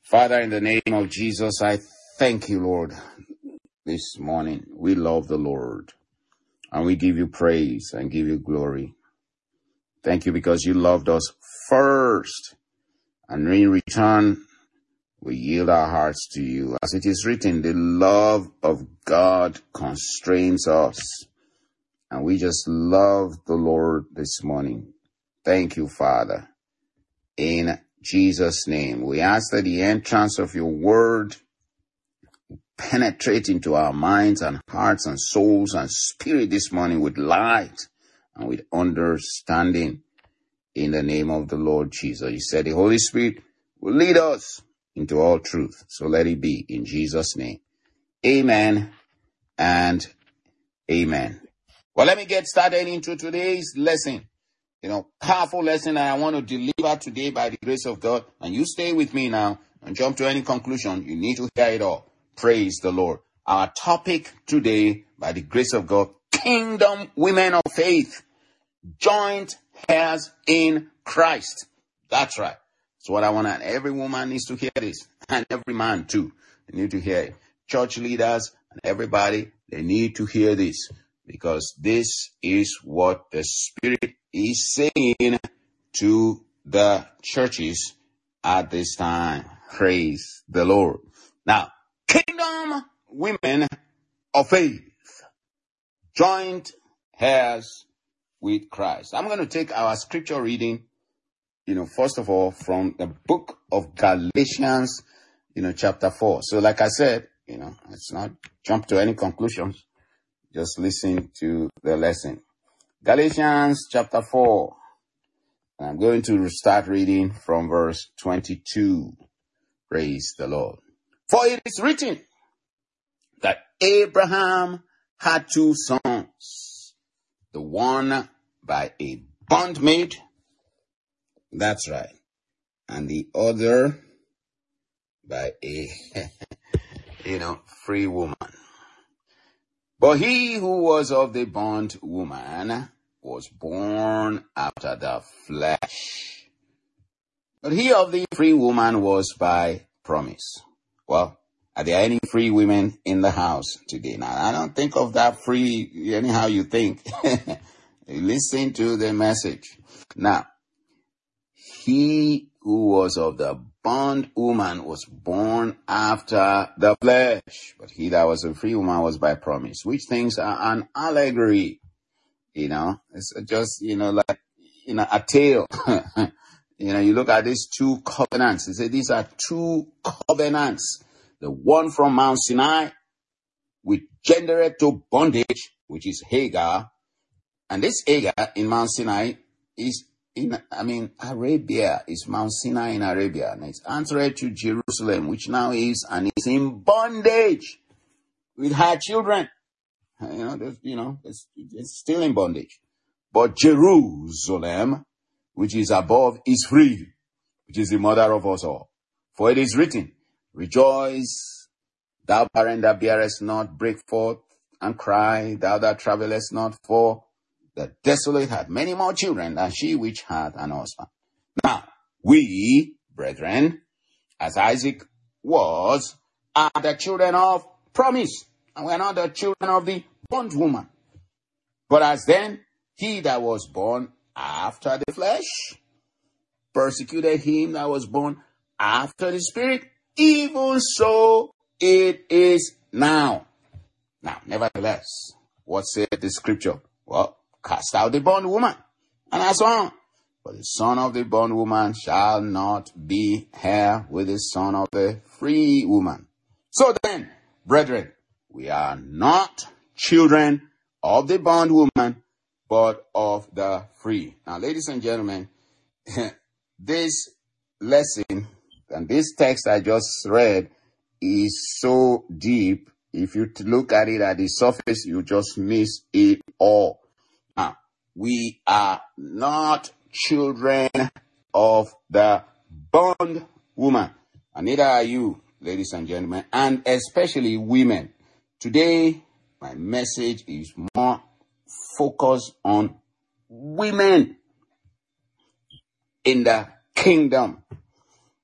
Father, in the name of Jesus, I thank you, Lord, this morning. We love the Lord, and we give you praise and give you glory. Thank you because you loved us first, and in return, we yield our hearts to you. As it is written, the love of God constrains us, and we just love the Lord this morning. Thank you, Father. In Jesus' name, we ask that the entrance of your word penetrate into our minds and hearts and souls and spirit this morning with light and with understanding in the name of the Lord Jesus. You said the Holy Spirit will lead us into all truth. So let it be in Jesus' name. Amen and amen. Well, let me get started into today's lesson. Powerful lesson that I want to deliver today by the grace of God. And you stay with me now and jump to any conclusion. You need to hear it all. Praise the Lord. Our topic today, by the grace of God, Kingdom Women of Faith, joint heirs in Christ. That's right. That's what I want. And every woman needs to hear this. And every man too. They need to hear it. Church leaders and everybody, they need to hear this. Because this is what the Spirit is saying to the churches at this time. Praise the Lord. Now, Kingdom Women of Faith, joint heirs with Christ. I'm going to take our scripture reading, first of all, from the book of Galatians, chapter 4. So like I said, let's not jump to any conclusions. Just listen to the lesson. Galatians chapter 4. I'm going to start reading from verse 22. Praise the Lord. For it is written that Abraham had two sons, the one by a bondmaid, that's right, and the other by a, free woman. But he who was of the bondwoman was born after the flesh. But he of the free woman was by promise. Well, are there any free women in the house today? Now, I don't think of that free anyhow you think. Listen to the message. Now, he who was of the bondwoman was born after the flesh, but he that was a free woman was by promise, which things are an allegory. It's just, a tale. You look at these two covenants. They say these are two covenants. The one from Mount Sinai, which gendered to bondage, which is Hagar. And this Hagar in Mount Sinai is Arabia, is Mount Sinai in Arabia, and it's answered to Jerusalem, which now is in bondage with her children. It's still in bondage. But Jerusalem, which is above, is free, which is the mother of us all. For it is written, rejoice, thou barren that bearest not, break forth and cry, thou that travellest not, for the desolate had many more children than she which had an husband. Now, we, brethren, as Isaac was, are the children of promise, and we are not the children of the bondwoman. But as then, he that was born after the flesh persecuted him that was born after the Spirit, even so it is now. Now, nevertheless, what said the scripture? Well, cast out the bondwoman, and as on. For the son of the bondwoman shall not be heir with the son of the free woman. So then, brethren, we are not children of the bondwoman, but of the free. Now, ladies and gentlemen, this lesson and this text I just read is so deep. If you look at it at the surface, you just miss it all. Now, we are not children of the bondwoman, and neither are you, ladies and gentlemen, and especially women. Today, my message is more focused on women in the kingdom.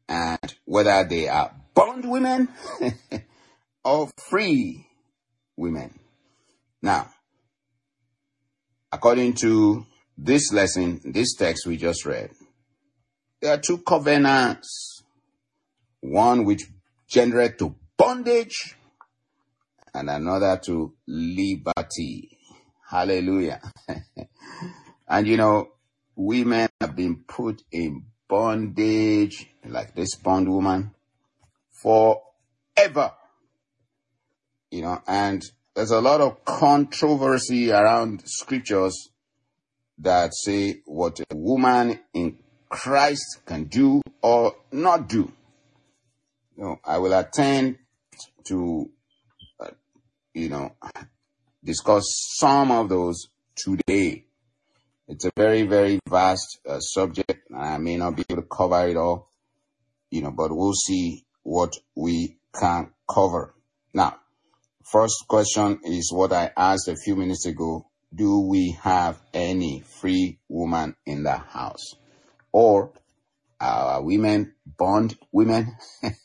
and whether they are bond women or free women. Now, according to this lesson, this text we just read, there are two covenants, one which gendereth to bondage and another to liberty. Hallelujah. And you know, women have been put in bondage, like this bondwoman, forever. You know, and there's a lot of controversy around scriptures that say what a woman in Christ can do or not do. You know, I will attempt to, discuss some of those today. It's a very, very vast subject. I may not be able to cover it all, but we'll see what we can cover. Now, first question is what I asked a few minutes ago. Do we have any free woman in the house? Or are women bond women?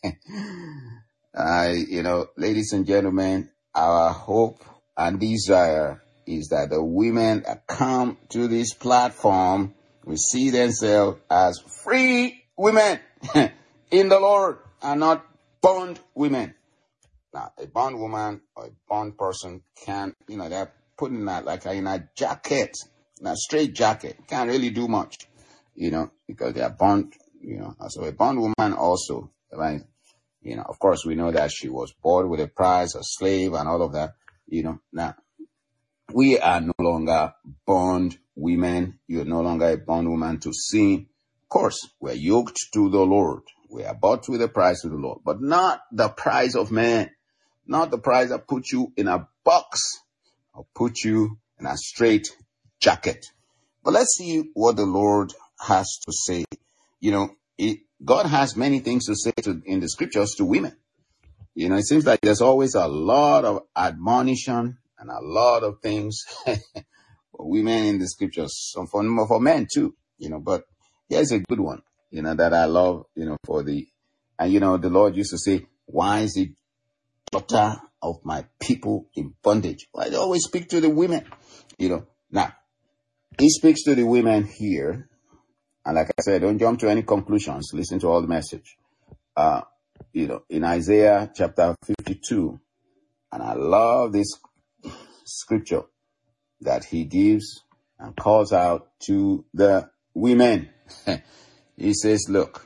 Ladies and gentlemen, our hope and desire is that the women that come to this platform will see themselves as free women in the Lord and not bond women. Now, a bond woman or a bond person can, they're putting that like in a jacket, in a straight jacket. Can't really do much, because they are bond, So a bond woman also, right? Of course, we know that she was bought with a price, a slave and all of that, Now, we are no longer bond women. You're no longer a bond woman to sin. Of course, we're yoked to the Lord. We are bought with the price of the Lord, but not the price of man. Not the price that puts you in a box or put you in a straight jacket. But let's see what the Lord has to say. God has many things to say in the scriptures to women. It seems like there's always a lot of admonition and a lot of things for women in the scriptures, for men too, but here's a good one, that I love, and the Lord used to say, why is it daughter of my people in bondage? Well, I always speak to the women, Now, he speaks to the women here. And like I said, don't jump to any conclusions. Listen to all the message. In Isaiah chapter 52. And I love this scripture that he gives and calls out to the women. He says, look,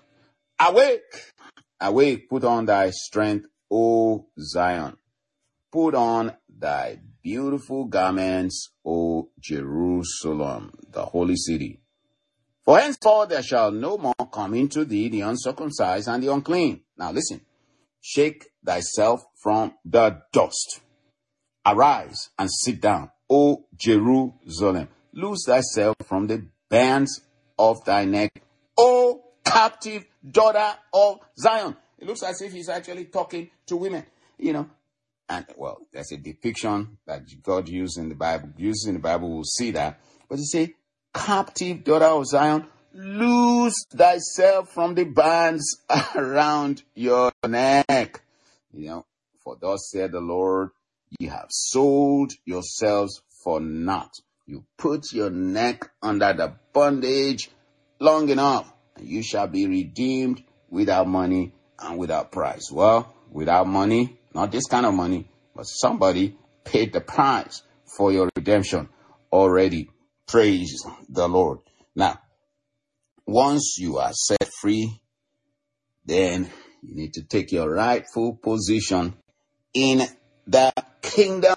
awake, put on thy strength, O Zion. Put on thy beautiful garments, O Jerusalem, the holy city. For henceforth there shall no more come into thee the uncircumcised and the unclean. Now listen, shake thyself from the dust. Arise and sit down, O Jerusalem. Loose thyself from the bands of thy neck, O captive daughter of Zion. It looks as if he's actually talking to women, And, well, there's a depiction that God uses in the Bible. We'll see that. But he said, captive daughter of Zion, loose thyself from the bands around your neck. For thus said the Lord, ye have sold yourselves for naught. You put your neck under the bondage long enough, and you shall be redeemed without money and without price. Well, without money, not this kind of money, but somebody paid the price for your redemption already. Praise the Lord. Now, once you are set free, then you need to take your rightful position in the kingdom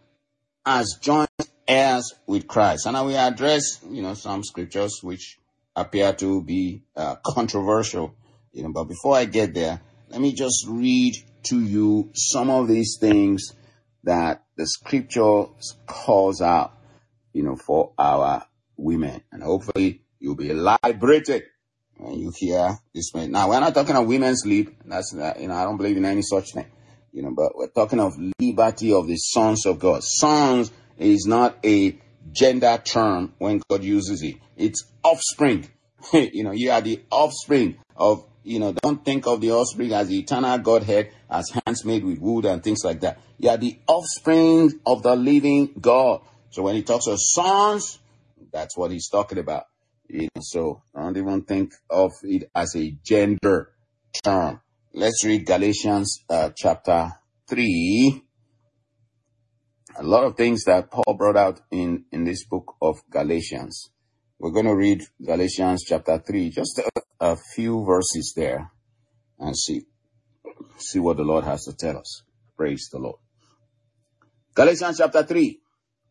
as joint heirs with Christ. And I will address, some scriptures which appear to be controversial, but before I get there, let me just read to you some of these things that the scripture calls out, for our women. And hopefully you'll be liberated when you hear this. Now, we're not talking of women's sleep. That's, I don't believe in any such thing, but we're talking of liberty of the sons of God. Sons is not a gender term when God uses it. It's offspring. You are the offspring of, don't think of the offspring as the eternal Godhead, as hands made with wood and things like that. You are the offspring of the living God. So when he talks of sons, that's what he's talking about. So I don't even think of it as a gender term. Let's read Galatians chapter 3. A lot of things that Paul brought out in this book of Galatians. We're going to read Galatians chapter 3, just a few verses there, and see what the Lord has to tell us. Praise the Lord. Galatians chapter 3.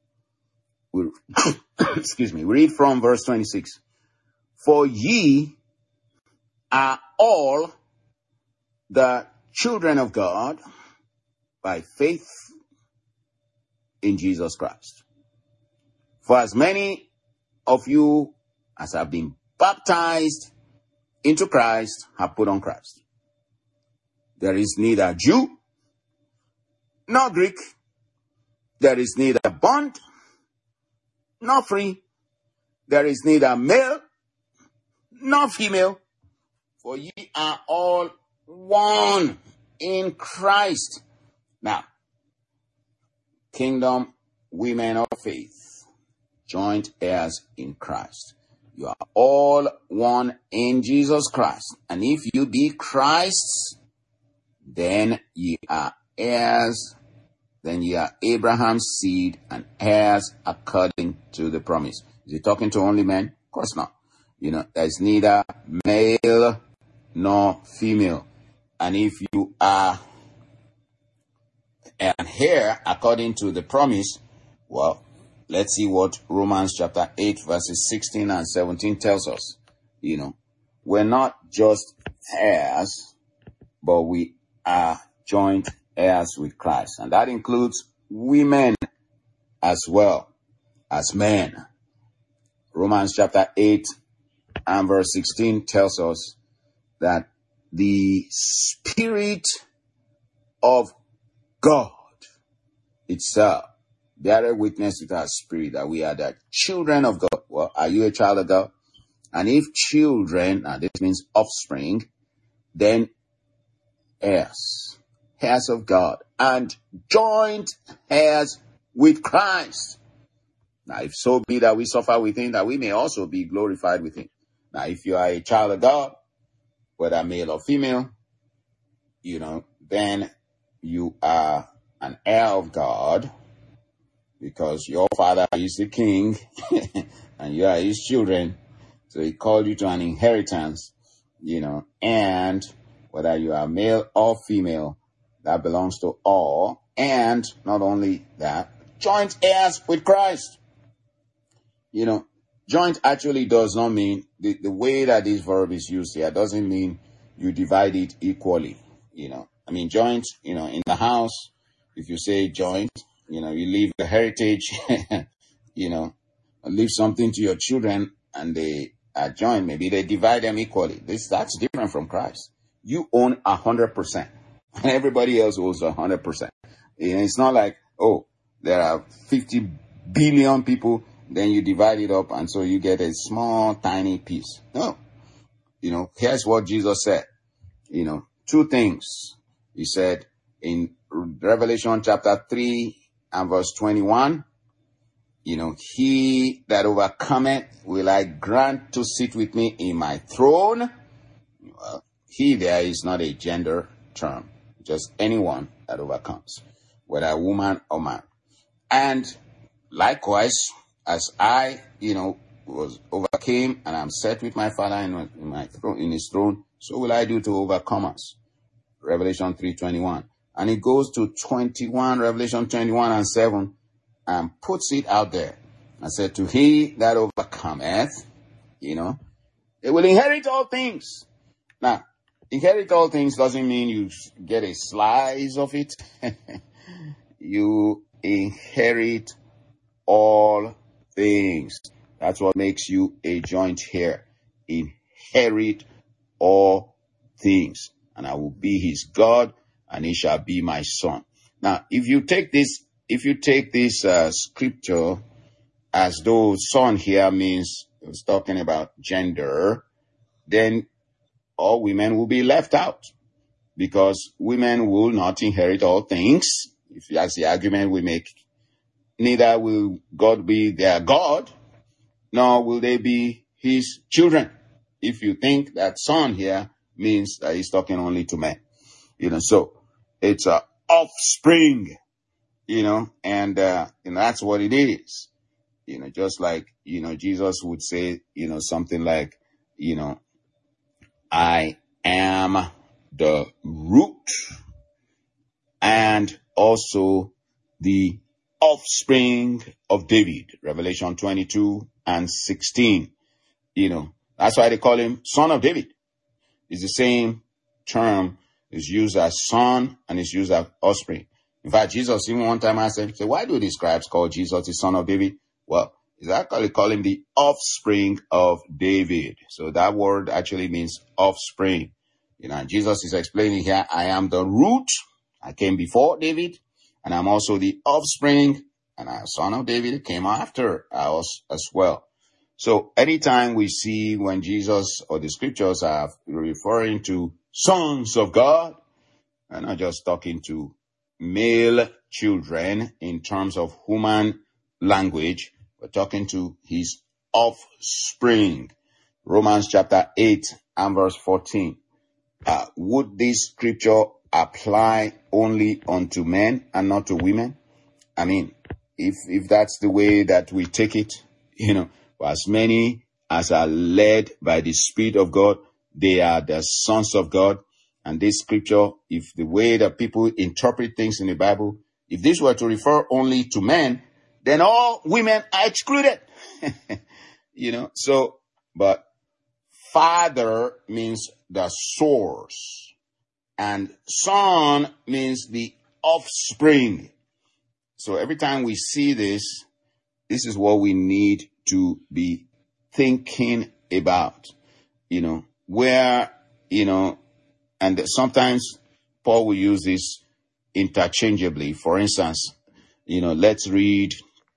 We read from verse 26. For ye are all the children of God by faith in Jesus Christ. For as many of you as have been baptized into Christ have put on Christ. There is neither Jew nor Greek. There is neither bond nor free. There is neither male nor female. For ye are all one in Christ. Now, kingdom women of faith, joint heirs in Christ. You are all one in Jesus Christ. And if you be Christ's, then ye are heirs. Then ye are Abraham's seed and heirs according to the promise. Is he talking to only men? Of course not. There's neither male nor female. And if you are an heir according to the promise, well, let's see what Romans chapter 8 verses 16 and 17 tells us. We're not just heirs, but we are joint heirs with Christ. And that includes women as well as men. Romans chapter 8 and verse 16 tells us that the Spirit of God itself bear witness with our spirit that we are the children of God. Well, are you a child of God? And if children, now this means offspring, then heirs of God, and joint heirs with Christ. Now, if so be that we suffer with him, that we may also be glorified with him. Now, if you are a child of God, whether male or female, then you are an heir of God, because your father is the king and you are his children. So he called you to an inheritance, and whether you are male or female, that belongs to all. And not only that, joint heirs with Christ. Joint actually does not mean, the way that this verb is used here doesn't mean you divide it equally. Joint, in the house, if you say joint, you leave the heritage, leave something to your children and they are joined. Maybe they divide them equally. That's different from Christ. You own 100% and everybody else owns 100%. It's not like, there are 50 billion people, then you divide it up and so you get a small, tiny piece. No. Here's what Jesus said. Two things. He said in Revelation chapter 3 and verse 21, he that overcometh will I grant to sit with me in my throne. Well, he there is not a gender term, just anyone that overcomes, whether a woman or man. And likewise, as I, was overcame and I'm set with my Father in his throne, so will I do to overcome us. Revelation 3:21. And it goes to Revelation 21 and 7, and puts it out there. And said, to he that overcometh, they will inherit all things. Now, inherit all things doesn't mean you get a slice of it. You inherit all things. That's what makes you a joint heir. Inherit all things. And I will be his God, and he shall be my son. Now, if you take this scripture as though son here means it's talking about gender, then all women will be left out, because women will not inherit all things. If that's the argument we make, neither will God be their God, nor will they be his children. If you think that son here means that he's talking only to men, so it's a offspring, and that's what it is. Just like, Jesus would say, something like, I am the root and also the offspring of David. Revelation 22:16. That's why they call him Son of David. It's the same term is used as son and is used as offspring. In fact, Jesus even one time asked him, why do the scribes call Jesus the Son of David? Well, he's actually calling him the offspring of David. So that word actually means offspring. And Jesus is explaining here, I am the root. I came before David, and I'm also the offspring, and our son of David came after us as well. So anytime we see when Jesus or the scriptures are referring to sons of God, we're not just talking to male children in terms of human language, we're talking to his offspring. Romans chapter 8 and verse 14. Would this scripture apply only unto men and not to women? I mean, if that's the way that we take it, as many as are led by the Spirit of God, they are the sons of God. And this scripture, if the way that people interpret things in the Bible, if this were to refer only to men, then all women are excluded. But father means the source, and son means the offspring. So every time we see this is what we need to be thinking about, where, and sometimes Paul will use this interchangeably. For instance, let's read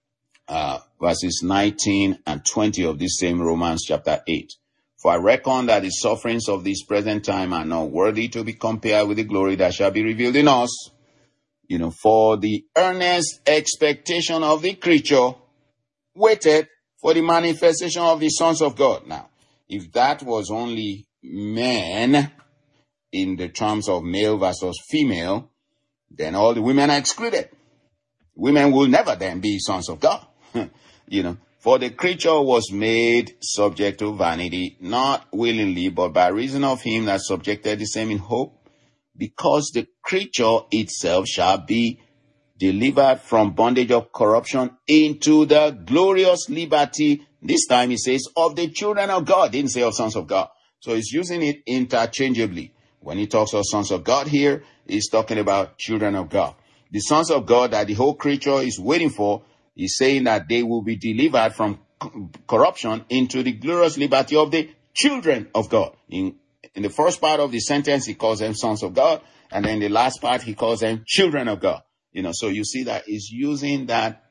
verses 19 and 20 of this same Romans chapter 8. For I reckon that the sufferings of this present time are not worthy to be compared with the glory that shall be revealed in us. For the earnest expectation of the creature waited for the manifestation of the sons of God. Now, if that was only men in the terms of male versus female, then all the women are excluded. Women will never then be sons of God. For the creature was made subject to vanity, not willingly, but by reason of him that subjected the same in hope, because the creature itself shall be delivered from bondage of corruption into the glorious liberty. This time he says of the children of God, didn't say of sons of God. So he's using it interchangeably. When he talks of sons of God here, he's talking about children of God. The sons of God that the whole creature is waiting for, he's saying that they will be delivered from corruption into the glorious liberty of the children of God. In the first part of the sentence, he calls them sons of God. And then the last part, he calls them children of God. So you see that he's using that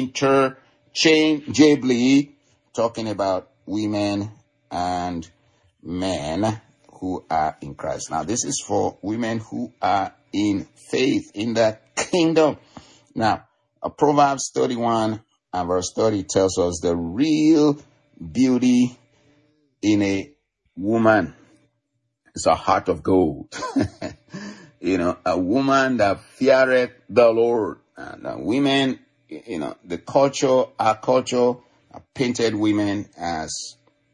interchangeably, talking about women and men who are in Christ. Now, this is for women who are in faith in the kingdom. Now, Proverbs 31 and verse 30 tells us the real beauty in a woman is a heart of gold. A woman that feareth the Lord. And women, the culture, our culture, painted women as,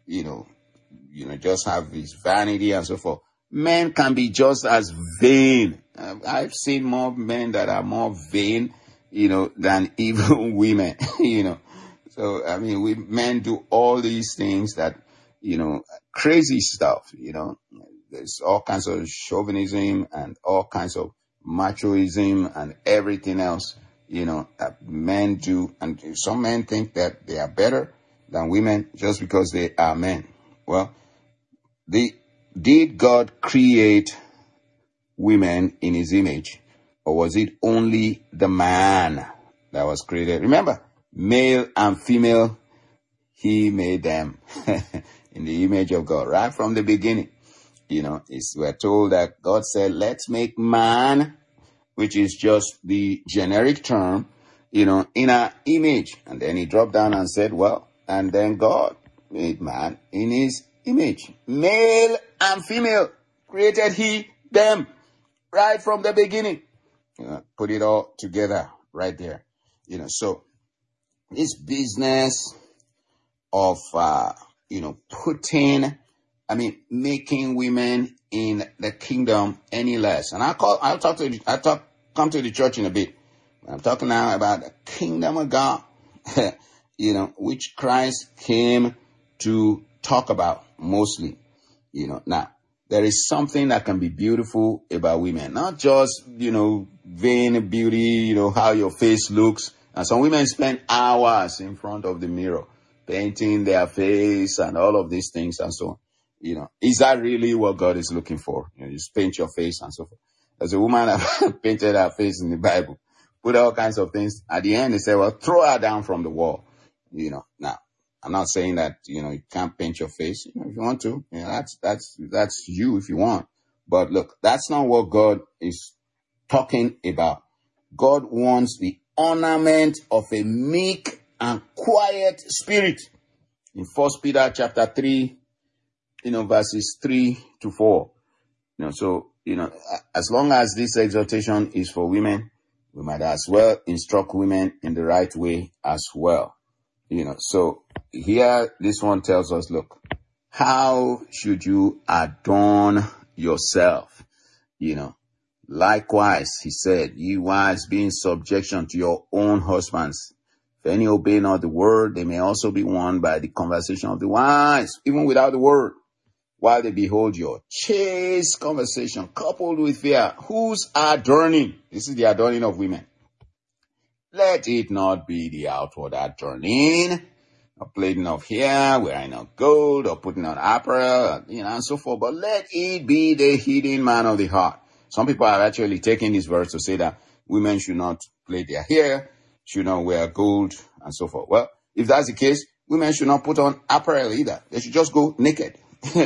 just have this vanity and so forth. Men can be just as vain. I've seen more men that are more vain, than even women, So, men do all these things that, crazy stuff, There's all kinds of chauvinism and all kinds of machoism and everything else, that men do. And some men think that they are better than women just because they are men. Well, did God create women in his image, or was it only the man that was created? Remember, male and female, he made them in the image of God, right from the beginning. we're told that God said, let's make man, which is just the generic term, in our image. And then he dropped down and said, well, and then God made man in his image. Male and female created he them right from the beginning. Put it all together right there. So this business of, making women in the kingdom any less. And I'll come to the church in a bit. I'm talking now about the kingdom of God, which Christ came to talk about mostly. Now, there is something that can be beautiful about women, not just, vain beauty, how your face looks. And some women spend hours in front of the mirror, painting their face and all of these things and so on. Is that really what God is looking for? You just paint your face and so forth. There's a woman that painted her face in the Bible, put all kinds of things. At the end, they say, well, throw her down from the wall. Now, I'm not saying that, you can't paint your face. If you want to, that's you if you want. But look, that's not what God is talking about. God wants the ornament of a meek and quiet spirit. In 1 Peter chapter 3, verses 3 to 4. As long as this exhortation is for women, we might as well instruct women in the right way as well. So here this one tells us, look, how should you adorn yourself? Likewise, he said, ye wives, be in subjection to your own husbands. If any obey not the word, they may also be won by the conversation of the wives, even without the word, while they behold your chaste conversation coupled with fear. Whose adorning? This is the adorning of women. Let it not be the outward adorning, or plaiting of hair, wearing of gold, or putting on apparel, and so forth. But let it be the hidden man of the heart. Some people have actually taken this verse to say that women should not plait their hair, should not wear gold, and so forth. Well, if that's the case, women should not put on apparel either. They should just go naked.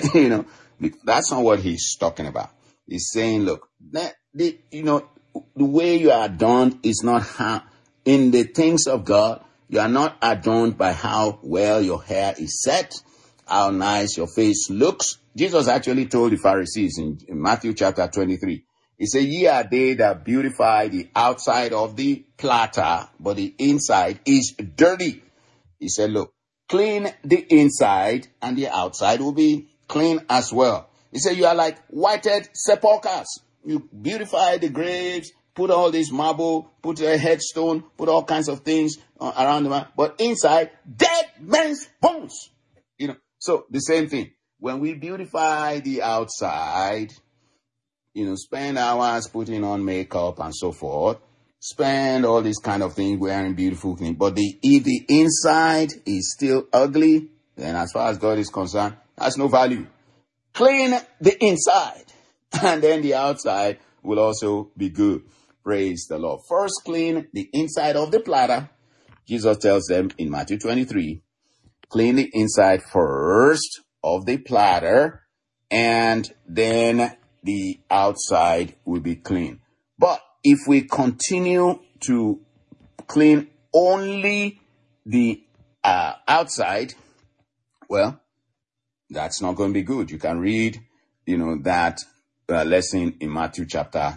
That's not what he's talking about. He's saying, look, the way you are adorned is not how, in the things of God, you are not adorned by how well your hair is set, how nice your face looks. Jesus actually told the Pharisees in Matthew chapter 23, he said, ye are they that beautify the outside of the platter, but the inside is dirty. He said, look, clean the inside and the outside will be clean as well. He said, you are like whited sepulchres. You beautify the graves, put all this marble, put a headstone, put all kinds of things around the man, but inside, dead men's bones. So the same thing. When we beautify the outside, spend hours putting on makeup and so forth, spend all these kind of things, wearing beautiful things, but if the inside is still ugly, then as far as God is concerned, that's no value. Clean the inside, and then the outside will also be good. Praise the Lord. First, clean the inside of the platter. Jesus tells them in Matthew 23, clean the inside first of the platter, and then the outside will be clean. But if we continue to clean only the outside, well, that's not going to be good. You can read, that lesson in Matthew chapter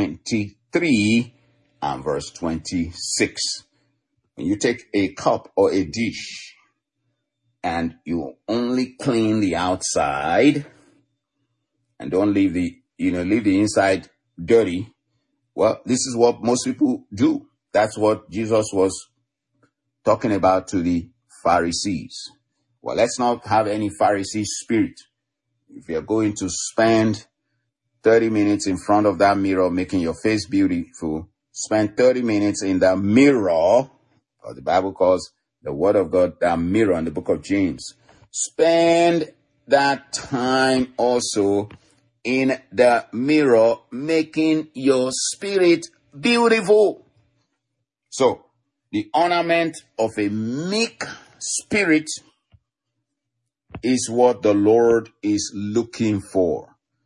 23 and verse 26. When you take a cup or a dish and you only clean the outside and don't leave leave the inside dirty, well, this is what most people do. That's what Jesus was talking about to the Pharisees. Well, let's not have any Pharisee spirit. If you're going to spend 30 minutes in front of that mirror making your face beautiful, spend 30 minutes in the mirror, or the Bible calls the Word of God that mirror in the book of James. Spend that time also in the mirror making your spirit beautiful. So, the ornament of a meek spirit is what the Lord is looking for.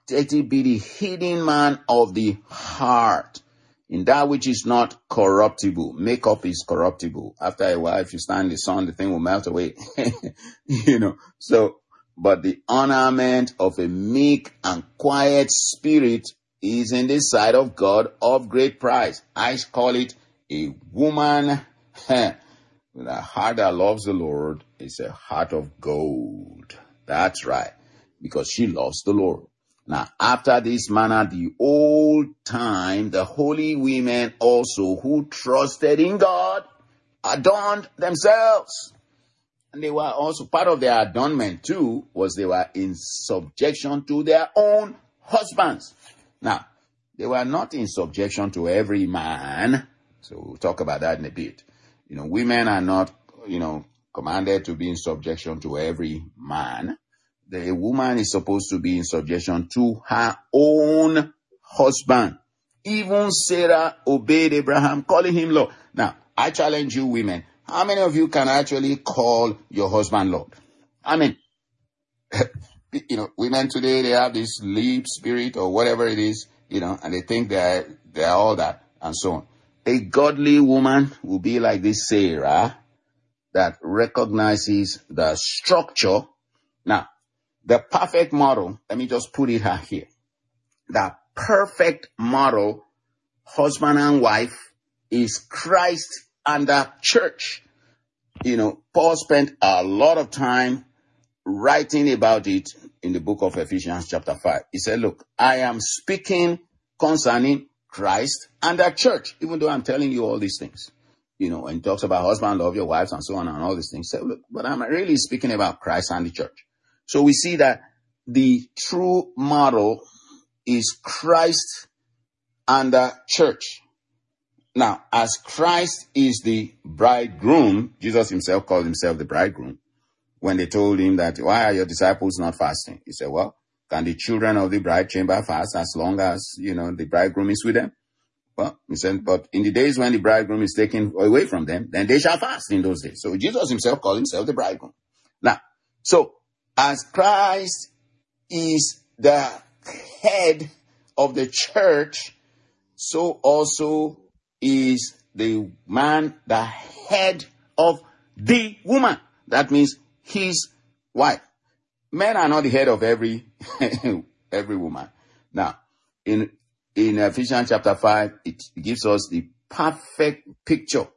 let it be the hidden man of the heart, in that which is not corruptible. Makeup is corruptible. After a while, if you stand in the sun, the thing will melt away. But the ornament of a meek and quiet spirit is in the sight of God of great price. I call it a woman with a heart that loves the Lord. It's a heart of gold. That's right. Because she loves the Lord. Now, after this manner, the old time, the holy women also who trusted in God adorned themselves. And they were also, part of their adornment too, was they were in subjection to their own husbands. Now, they were not in subjection to every man. So we'll talk about that in a bit. Women are not, commanded to be in subjection to every man. The woman is supposed to be in subjection to her own husband. Even Sarah obeyed Abraham, calling him Lord. Now, I challenge you women. How many of you can actually call your husband Lord? I mean, women today, they have this lip spirit or whatever it is, and they think they're all that and so on. A godly woman will be like this Sarah that recognizes the structure. Now, the perfect model, let me just put it out here. The perfect model, husband and wife, is Christ and the church. Paul spent a lot of time writing about it in the book of Ephesians chapter 5. He said, look, I am speaking concerning Christ and the church, even though I'm telling you all these things. And he talks about husband, love your wives, and so on, and all these things. He said, look, but I'm really speaking about Christ and the church. So we see that the true model is Christ and the church. Now, as Christ is the bridegroom, Jesus himself called himself the bridegroom. When they told him that, why are your disciples not fasting? He said, well, can the children of the bride chamber fast as long as, the bridegroom is with them? Well, he said, but in the days when the bridegroom is taken away from them, then they shall fast in those days. So Jesus himself called himself the bridegroom. Now, so as Christ is the head of the church, so also is the man the head of the woman. That means his wife. Men are not the head of every woman. Now, in Ephesians chapter 5, it gives us the perfect picture.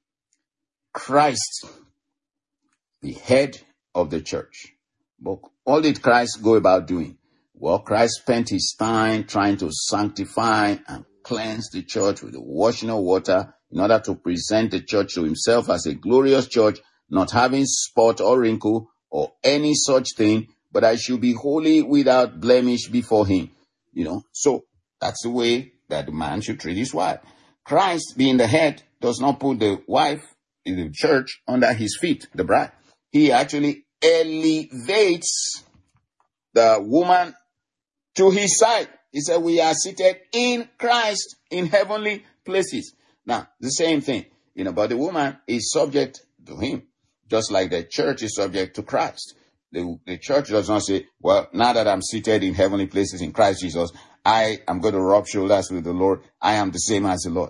Christ, the head of the church. But what did Christ go about doing? Well, Christ spent his time trying to sanctify and cleanse the church with the washing of water in order to present the church to himself as a glorious church, not having spot or wrinkle or any such thing, but I should be holy without blemish before him. So that's the way that the man should treat his wife. Christ, being the head, does not put the wife in the church under his feet, the bride. He actually elevates the woman to his side. He said, we are seated in Christ in heavenly places. Now, the same thing, but the woman is subject to him, just like the church is subject to Christ. The church does not say, well, now that I'm seated in heavenly places in Christ Jesus, I am going to rub shoulders with the Lord. I am the same as the Lord.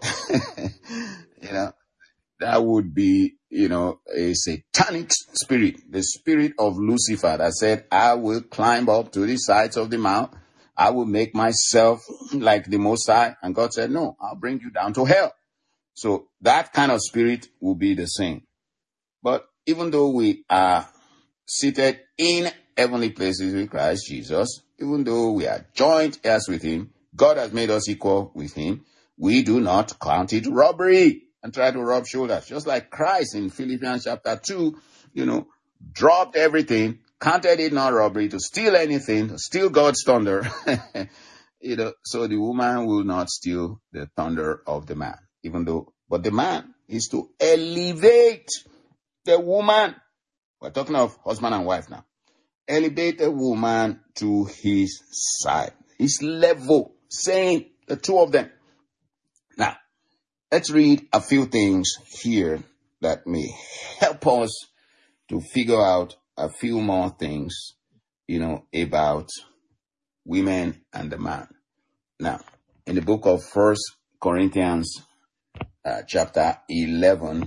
That would be, a satanic spirit, the spirit of Lucifer that said, I will climb up to the sides of the mount. I will make myself like the Most High. And God said, no, I'll bring you down to hell. So that kind of spirit will be the same. But even though we are seated in heavenly places with Christ Jesus, even though we are joint heirs with him, God has made us equal with him. We do not count it robbery and try to rub shoulders. Just like Christ in Philippians chapter 2, dropped everything, counted it not robbery to steal anything, to steal God's thunder. So the woman will not steal the thunder of the man, but the man is to elevate the woman. We're talking of husband and wife now. Elevate the woman to his side, his level, saying the two of them. Now, let's read a few things here that may help us to figure out a few more things, about women and the man. Now, in the book of 1 Corinthians, chapter 11,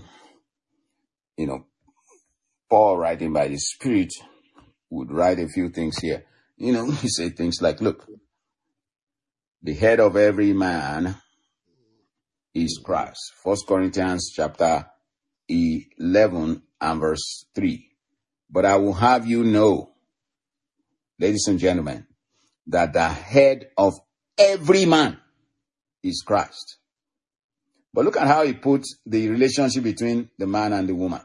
Paul, writing by the Spirit, would write a few things here. He said things like, look, the head of every man is Christ. 1 Corinthians chapter 11 and verse 3. But I will have you know, ladies and gentlemen, that the head of every man is Christ. But look at how he puts the relationship between the man and the woman.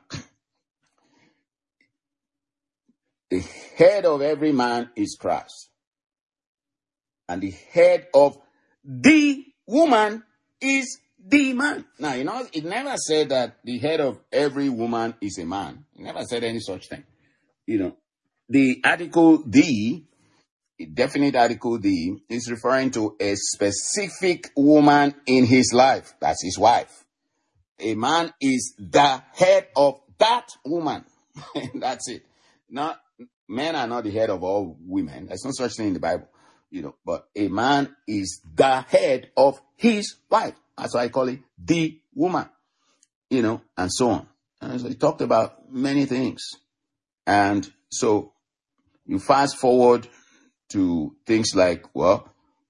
The head of every man is Christ. And the head of the woman is the man. Now, it never said that the head of every woman is a man. It never said any such thing. The article the definite article the is referring to a specific woman in his life. That's his wife. A man is the head of that woman. That's it. Men are not the head of all women. There's no such thing in the Bible. But a man is the head of his wife. That's why I call it the woman, and so on. And so he talked about many things. And so you fast forward to things like, why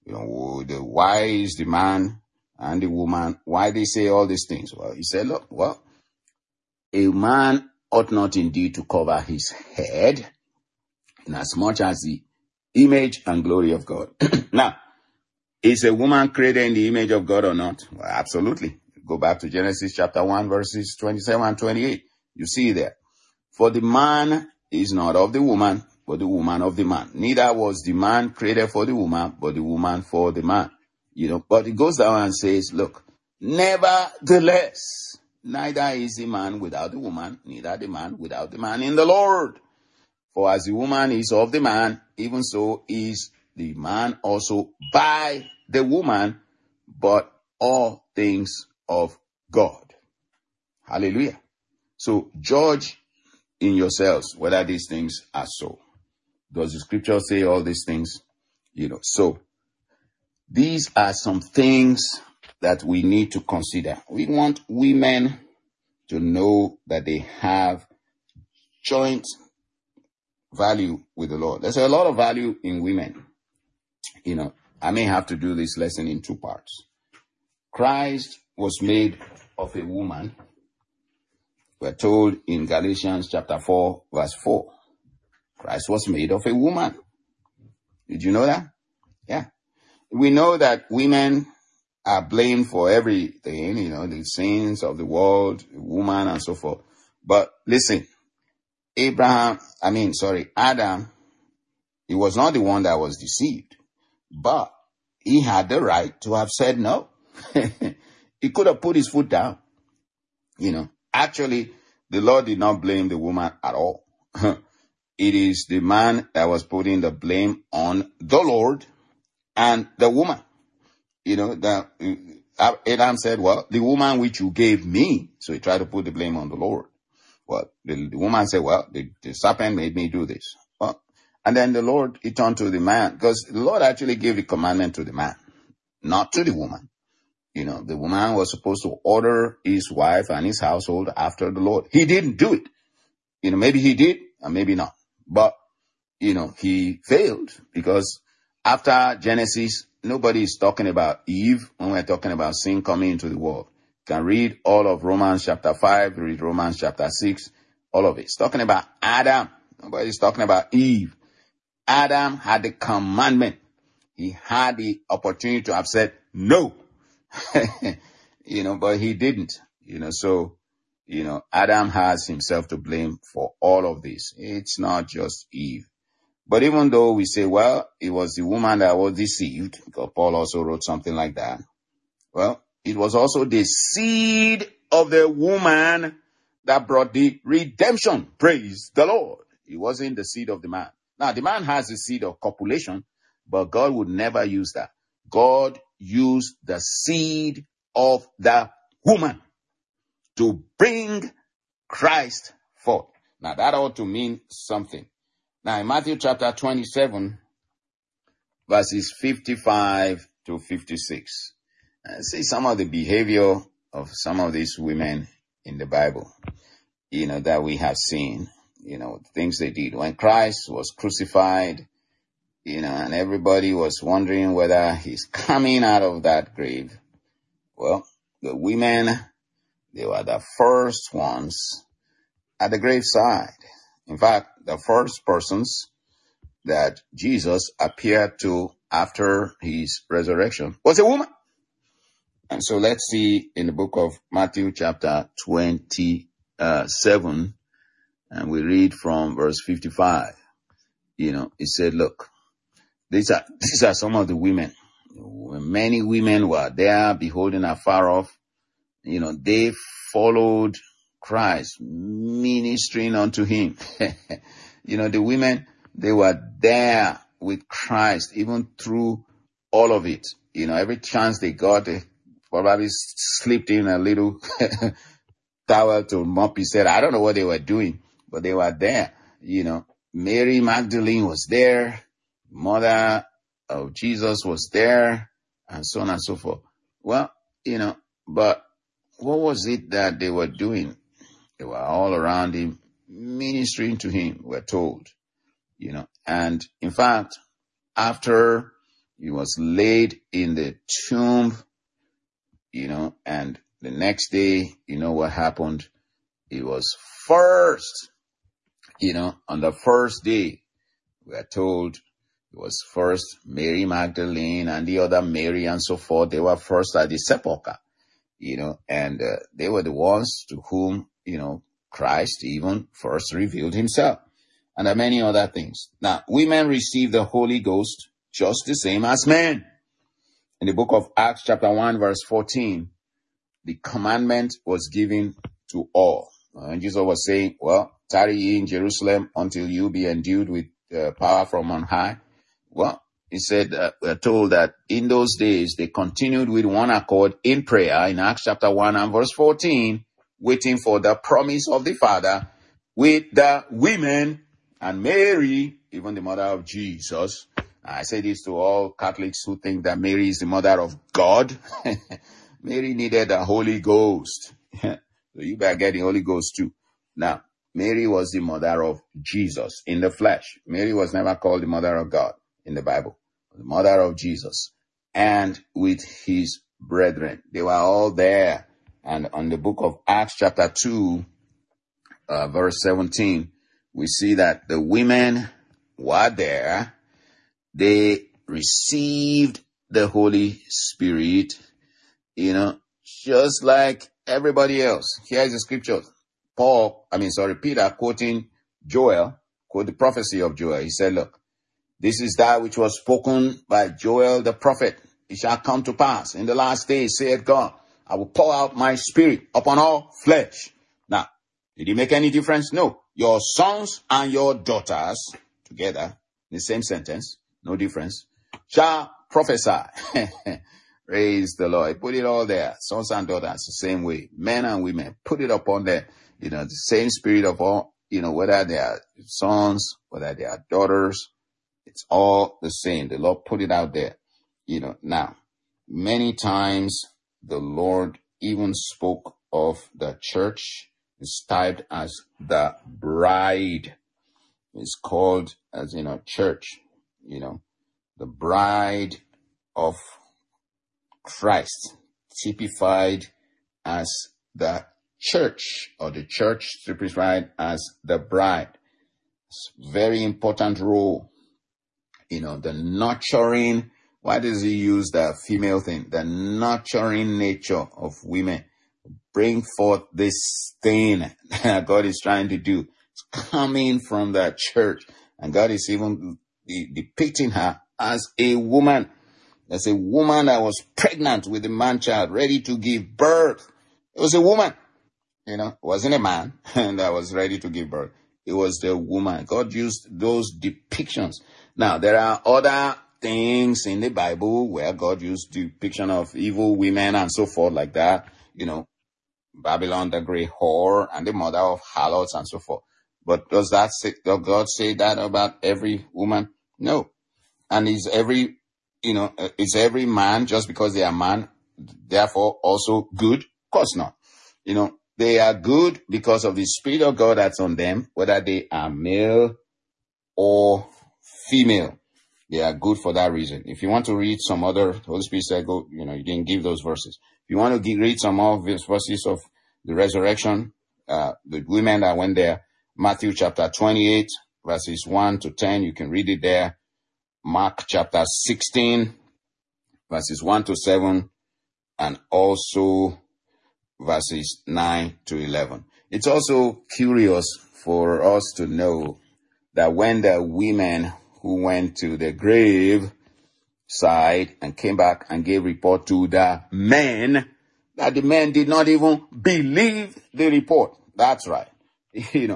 is the man and the woman, why they say all these things? Well, he said, look, a man ought not indeed to cover his head in as much as the image and glory of God. Now, is a woman created in the image of God or not? Well, absolutely. Go back to Genesis chapter 1, verses 27 and 28. You see there. For the man is not of the woman, but the woman of the man. Neither was the man created for the woman, but the woman for the man. But it goes down and says, look, nevertheless, neither is the man without the woman, neither the man without the man in the Lord. For as the woman is of the man, even so is the man also by the woman, but all things of God. Hallelujah. So judge in yourselves whether these things are so. Does the scripture say all these things? So these are some things that we need to consider. We want women to know that they have joint value with the Lord. There's a lot of value in women. I may have to do this lesson in two parts. Christ was made of a woman. We're told in Galatians chapter 4, verse 4. Christ was made of a woman. Did you know that? Yeah. We know that women are blamed for everything, the sins of the world, woman and so forth. But listen, Adam, he was not the one that was deceived, but he had the right to have said no. He could have put his foot down. Actually, the Lord did not blame the woman at all. It is the man that was putting the blame on the Lord and the woman. Adam said, well, the woman which you gave me. So he tried to put the blame on the Lord. Well, the woman said, well, the serpent made me do this. Well, and then the Lord, he turned to the man, because the Lord actually gave the commandment to the man, not to the woman. The woman was supposed to order his wife and his household after the Lord. He didn't do it. Maybe he did, and maybe not. But, he failed, because after Genesis, nobody is talking about Eve when we're talking about sin coming into the world. You can read all of Romans chapter 5, read Romans chapter 6, all of it. It's talking about Adam. Nobody's talking about Eve. Adam had the commandment. He had the opportunity to have said no. But he didn't. So Adam has himself to blame for all of this. It's not just Eve. But even though we say, well, it was the woman that was deceived, because Paul also wrote something like that. Well, it was also the seed of the woman that brought the redemption. Praise the Lord. It wasn't the seed of the man. Now, the man has the seed of copulation, but God would never use that. God used the seed of the woman to bring Christ forth. Now, that ought to mean something. Now, in Matthew chapter 27, verses 55 to 56. See some of the behavior of some of these women in the Bible, that we have seen, things they did. When Christ was crucified, and everybody was wondering whether he's coming out of that grave. Well, the women, they were the first ones at the graveside. In fact, the first persons that Jesus appeared to after his resurrection was a woman. And so let's see in the book of Matthew chapter 27, and we read from verse 55. It said, look, these are some of the women. Many women were there beholding afar off. They followed Christ, ministering unto him. The women, they were there with Christ, even through all of it. Every chance they got, they probably slipped in a little towel to mop his head. I don't know what they were doing, but they were there. Mary Magdalene was there. Mother of Jesus was there, and so on and so forth. Well, but what was it that they were doing? They were all around him, ministering to him, we're told. And in fact, after he was laid in the tomb, and the next day, what happened? It was first, on the first day, we are told it was first Mary Magdalene and the other Mary and so forth. They were first at the sepulchre, and they were the ones to whom, Christ even first revealed himself, and there are many other things. Now, women receive the Holy Ghost just the same as men. In the book of Acts chapter 1 verse 14, the commandment was given to all. And Jesus was saying, well, tarry ye in Jerusalem until you be endued with power from on high. Well, he said, we're told that in those days, they continued with one accord in prayer in Acts chapter 1 and verse 14, waiting for the promise of the Father with the women and Mary, even the mother of Jesus. I say this to all Catholics who think that Mary is the mother of God. Mary needed the Holy Ghost. So you better get the Holy Ghost too. Now, Mary was the mother of Jesus in the flesh. Mary was never called the mother of God in the Bible. The mother of Jesus, and with his brethren. They were all there. And on the book of Acts chapter 2, verse 17, we see that the women were there. They received the Holy Spirit, just like everybody else. Here's the scripture. Peter quoting Joel, quote the prophecy of Joel. He said, look, this is that which was spoken by Joel the prophet. It shall come to pass in the last days, saith God, I will pour out my spirit upon all flesh. Now, did it make any difference? No. Your sons and your daughters, together, in the same sentence, no difference, shall prophesy. Praise the Lord. Put it all there. Sons and daughters, the same way. Men and women, put it upon there. The same spirit of all, whether they are sons, whether they are daughters, it's all the same. The Lord put it out there. Now, many times the Lord even spoke of the church. It's typed as the bride. It's called as, church, the bride of Christ, typified as the church, or the church typified as the bride. It's a very important role. The nurturing, why does he use the female thing? The nurturing nature of women. Bring forth this thing that God is trying to do. It's coming from the church. And God is even depicting her as a woman. As a woman that was pregnant with a man-child, ready to give birth. It was a woman. It wasn't a man that was ready to give birth. It was the woman. God used those depictions. Now, there are other things in the Bible where God used depiction of evil women and so forth like that. Babylon, the great whore, and the mother of harlots and so forth. But does God say that about every woman? No. And is every is every man, just because they are man, therefore also good? Of course not. They are good because of the Spirit of God that's on them, whether they are male or female. They are good for that reason. If you want to read some other, the Holy Spirit said, go, you didn't give those verses. If you want to read some more verses of the resurrection, the women that went there, Matthew chapter 28, verses 1 to 10, you can read it there. Mark chapter 16, verses 1 to 7, and also verses 9 to 11. It's also curious for us to know that when the women who went to the grave side and came back and gave report to the men, that the men did not even believe the report. That's right. The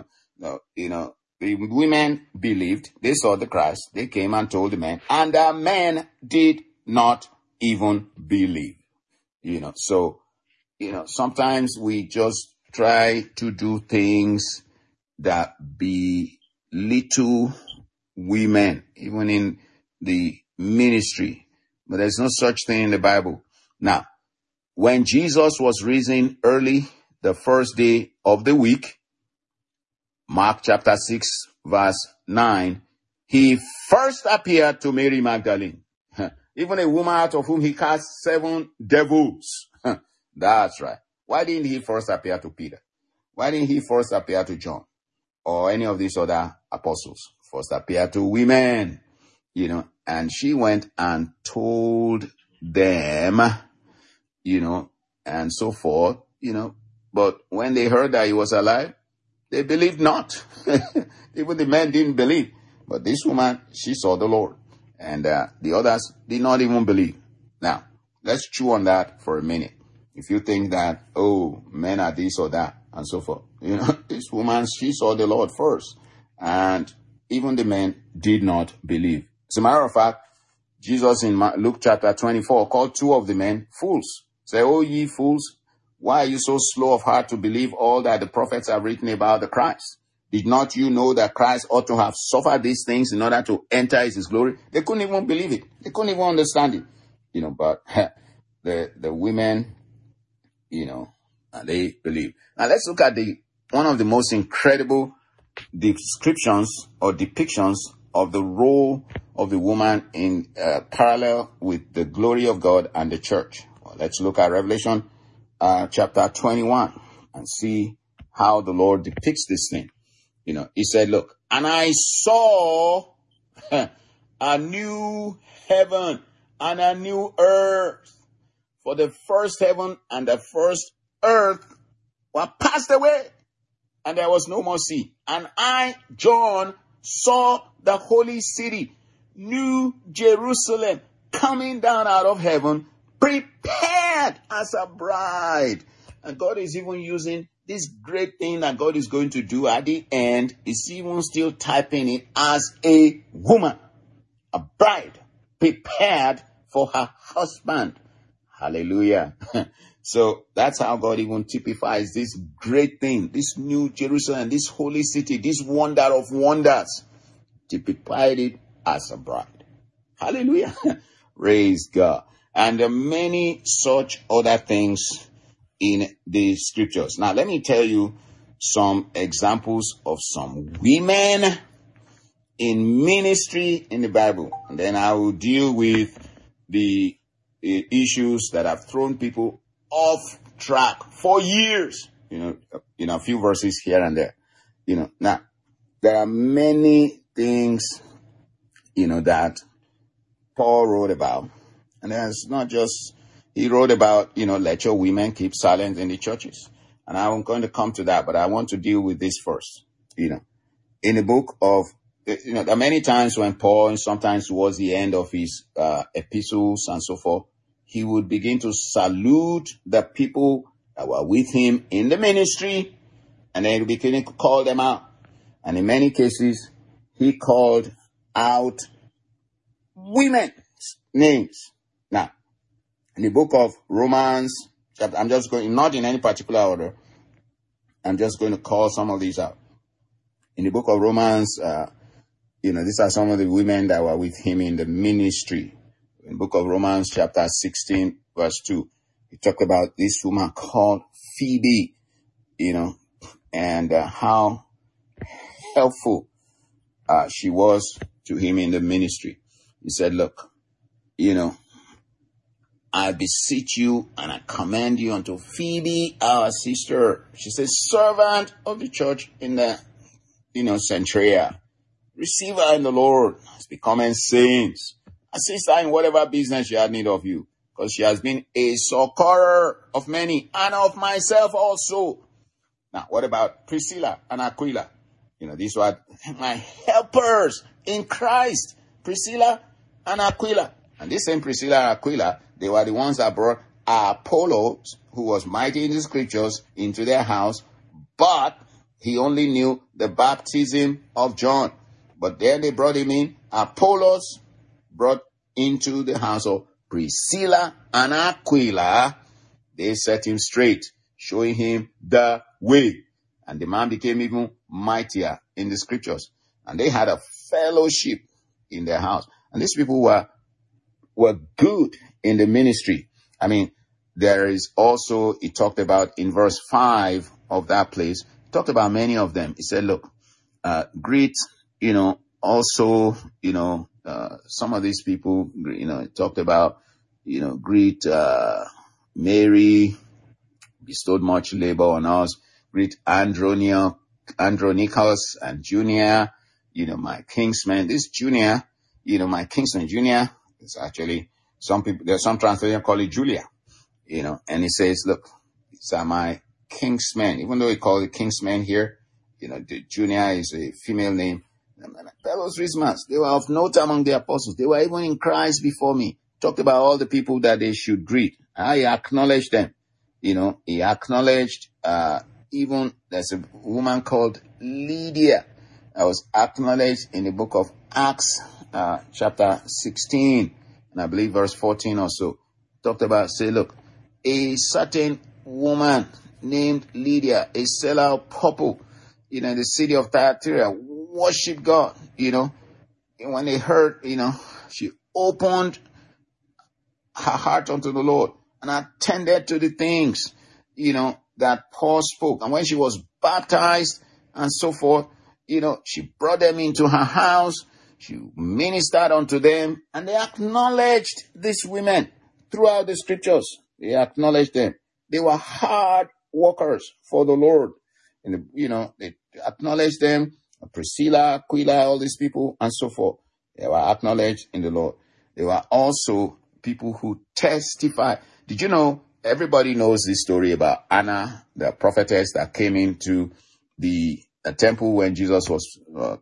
women believed. They saw the Christ. They came and told the men, and the men did not even believe. So sometimes we just try to do things that belittle women, even in the ministry. But there's no such thing in the Bible. Now, when Jesus was risen early, the first day of the week, Mark chapter 6, verse 9, he first appeared to Mary Magdalene, even a woman out of whom he cast 7 devils. That's right. Why didn't he first appear to Peter? Why didn't he first appear to John or any of these other apostles? First appear to women, and she went and told them, and so forth, but when they heard that he was alive, they believed not. Even the men didn't believe. But this woman, she saw the Lord. And the others did not even believe. Now, let's chew on that for a minute. If you think that, men are this or that, and so forth. This woman, she saw the Lord first. And even the men did not believe. As a matter of fact, Jesus in Luke chapter 24 called 2 of the men fools. Say, "Oh, ye fools, why are you so slow of heart to believe all that the prophets have written about the Christ? Did not you know that Christ ought to have suffered these things in order to enter his glory?" They couldn't even believe it. They couldn't even understand it. But the women, they believe. Now let's look at one of the most incredible descriptions or depictions of the role of the woman in parallel with the glory of God and the church. Well, let's look at Revelation chapter 21 and see how the Lord depicts this thing. He said, look, and I saw a new heaven and a new earth, for the first heaven and the first earth were passed away, and there was no more sea. And I, John, saw the holy city, New Jerusalem, coming down out of heaven, prepared as a bride. And God is even using this great thing that God is going to do at the end, is even still typing it as a woman, a bride, prepared for her husband. Hallelujah. So that's how God even typifies this great thing, this New Jerusalem, this holy city, this wonder of wonders, typified it as a bride. Hallelujah. Praise God. And there are many such other things in the scriptures. Now, let me tell you some examples of some women in ministry in the Bible. And then I will deal with the issues that have thrown people off track for years, a few verses here and there. Now, there are many things, that Paul wrote about. And there's not just, he wrote about, let your women keep silent in the churches. And I'm going to come to that, but I want to deal with this first. In the book of, there are many times when Paul, sometimes towards the end of his epistles and so forth, he would begin to salute the people that were with him in the ministry, and then he would begin to call them out. And in many cases, he called out women's names. Now, in the book of Romans, I'm just going, not in any particular order, I'm just going to call some of these out. In the book of Romans, these are some of the women that were with him in the ministry. In the book of Romans chapter 16 verse 2, he talked about this woman called Phoebe, and how helpful she was to him in the ministry. He said, look, I beseech you and I commend you unto Phoebe, our sister. She's a servant of the church in the, Centrea. Receive her in the Lord as becoming saints. Assist her in whatever business she had need of you, because she has been a succorer of many and of myself also. Now, what about Priscilla and Aquila? These were my helpers in Christ. Priscilla and Aquila. And this same Priscilla and Aquila, they were the ones that brought Apollos, who was mighty in the scriptures, into their house, but he only knew the baptism of John. But then they brought him in. Apollos brought into the house of Priscilla and Aquila. They set him straight, showing him the way. And the man became even mightier in the scriptures. And they had a fellowship in their house. And these people were good in the ministry. I mean, there is also, he talked about in verse 5 of that place, he talked about many of them. He said, look, greet, also, some of these people, he talked about, greet Mary, bestowed much labor on us. Greet Andronicus and Junia, my kinsman. This Junia, my kinsman, Junia, is actually, there's some translation call it Julia, and he says, look, these are my kinsmen. Even though he called it kinsmen here, the Junia is a female name. Fellows Christmas, they were of note among the apostles. They were even in Christ before me. Talked about all the people that they should greet. I acknowledged them. He acknowledged, even there's a woman called Lydia that was acknowledged in the book of Acts, chapter 16, and I believe verse 14 or so. Talked about, say, look, a certain woman named Lydia, a seller of purple, in the city of Thyatira, worship God, and when they heard, she opened her heart unto the Lord and attended to the things, that Paul spoke. And when she was baptized and so forth, she brought them into her house. She ministered unto them, and they acknowledged these women throughout the scriptures. They acknowledged them. They were hard workers for the Lord. And, they acknowledged them. Priscilla, Aquila, all these people, and so forth. They were acknowledged in the Lord. They were also people who testify. Did you know, everybody knows this story about Anna, the prophetess that came into the temple when Jesus was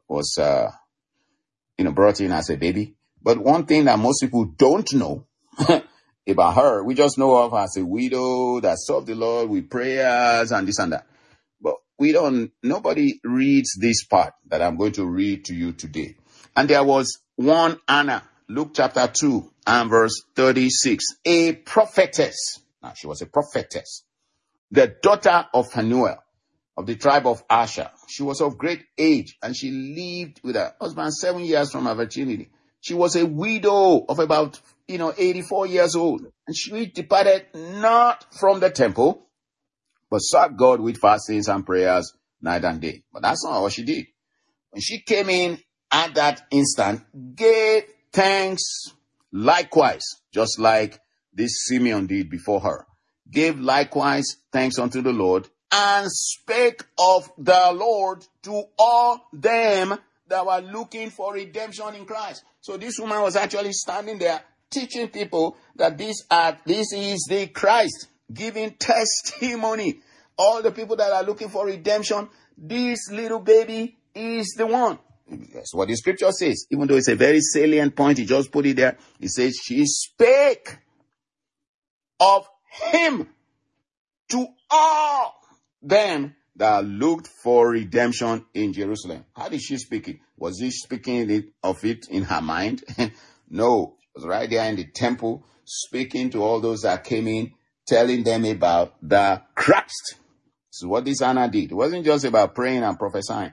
brought in as a baby. But one thing that most people don't know about her, we just know of her as a widow that served the Lord with prayers and this and that. But nobody reads this part that I'm going to read to you today. And there was one Anna, Luke chapter 2 and verse 36, a prophetess. Now, she was a prophetess, the daughter of Phanuel of the tribe of Asher. She was of great age, and she lived with her husband 7 years from her virginity. She was a widow of about, 84 years old. And she departed not from the temple, but sought God with fastings and prayers night and day. But that's not what she did. When she came in at that instant, gave thanks likewise, just like this Simeon did before her. Gave likewise thanks unto the Lord, and spake of the Lord to all them that were looking for redemption in Christ. So this woman was actually standing there teaching people that this is the Christ, giving testimony. All the people that are looking for redemption, this little baby is the one. That's what the scripture says. Even though it's a very salient point, he just put it there. He says, she spake of him to all them that looked for redemption in Jerusalem. How did she speak it? Was she speaking of it in her mind? No. It was right there in the temple, speaking to all those that came in, telling them about the Christ. So what this Anna did, it wasn't just about praying and prophesying,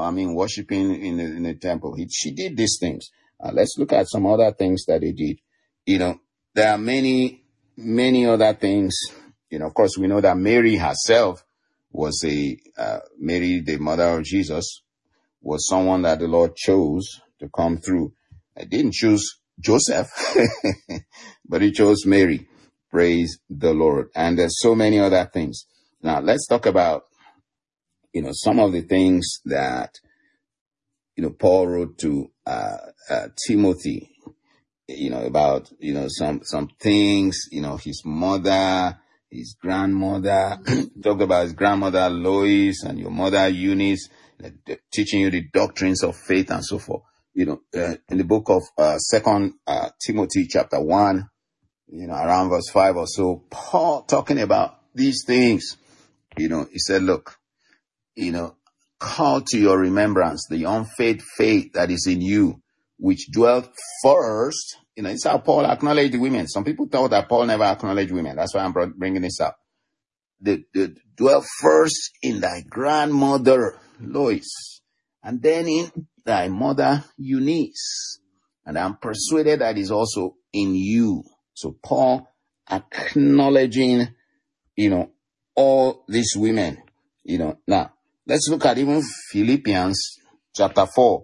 worshiping in the temple. She did these things. Let's look at some other things that they did there are many, many other things. Of course, we know that Mary herself was Mary, the mother of Jesus, was someone that the Lord chose to come through. I didn't choose Joseph, but he chose Mary. Praise the Lord. And there's so many other things. Now, let's talk about, some of the things that, Paul wrote to Timothy, about, some things, his mother, his grandmother, talked about his grandmother Lois and your mother Eunice, teaching you the doctrines of faith and so forth. In the book of 2 Timothy chapter 1, around verse 5 or so, Paul talking about these things, he said, look, call to your remembrance the unfeigned faith that is in you, which dwelt first. It's how Paul acknowledged the women. Some people thought that Paul never acknowledged women. That's why I'm bringing this up. The dwelt first in thy grandmother Lois, and then in thy mother Eunice. And I'm persuaded that is also in you. So Paul acknowledging, all these women, Now, let's look at even Philippians chapter 4,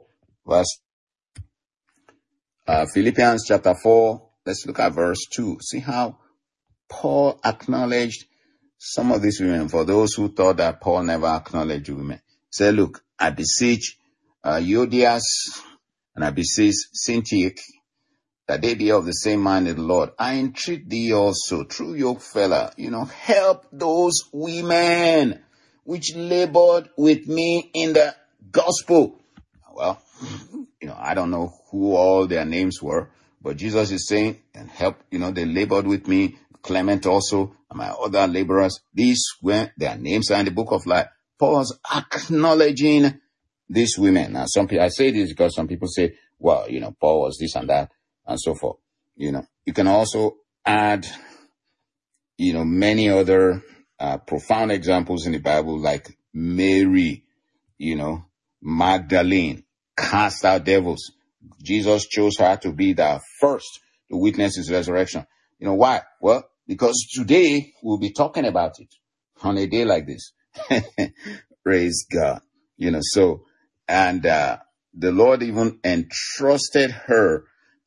Philippians chapter 4, let's look at verse 2. See how Paul acknowledged some of these women. For those who thought that Paul never acknowledged women, say, look, I beseech Euodias and I beseech Syntyche that they be of the same mind in the Lord. I entreat thee also, true yokefellow, help those women which labored with me in the gospel. Well, I don't know who all their names were, but Jesus is saying, and help, they labored with me, Clement also, and my other laborers. These were, their names are in the book of life. Paul's acknowledging these women. Now, I say this because some people say, well, Paul was this and that, and so forth. You can also add, many other profound examples in the Bible, like Mary, Magdalene, cast out devils. Jesus chose her to be the first to witness his resurrection. Why? Well, because today we'll be talking about it on a day like this. Praise God. And the Lord even entrusted her,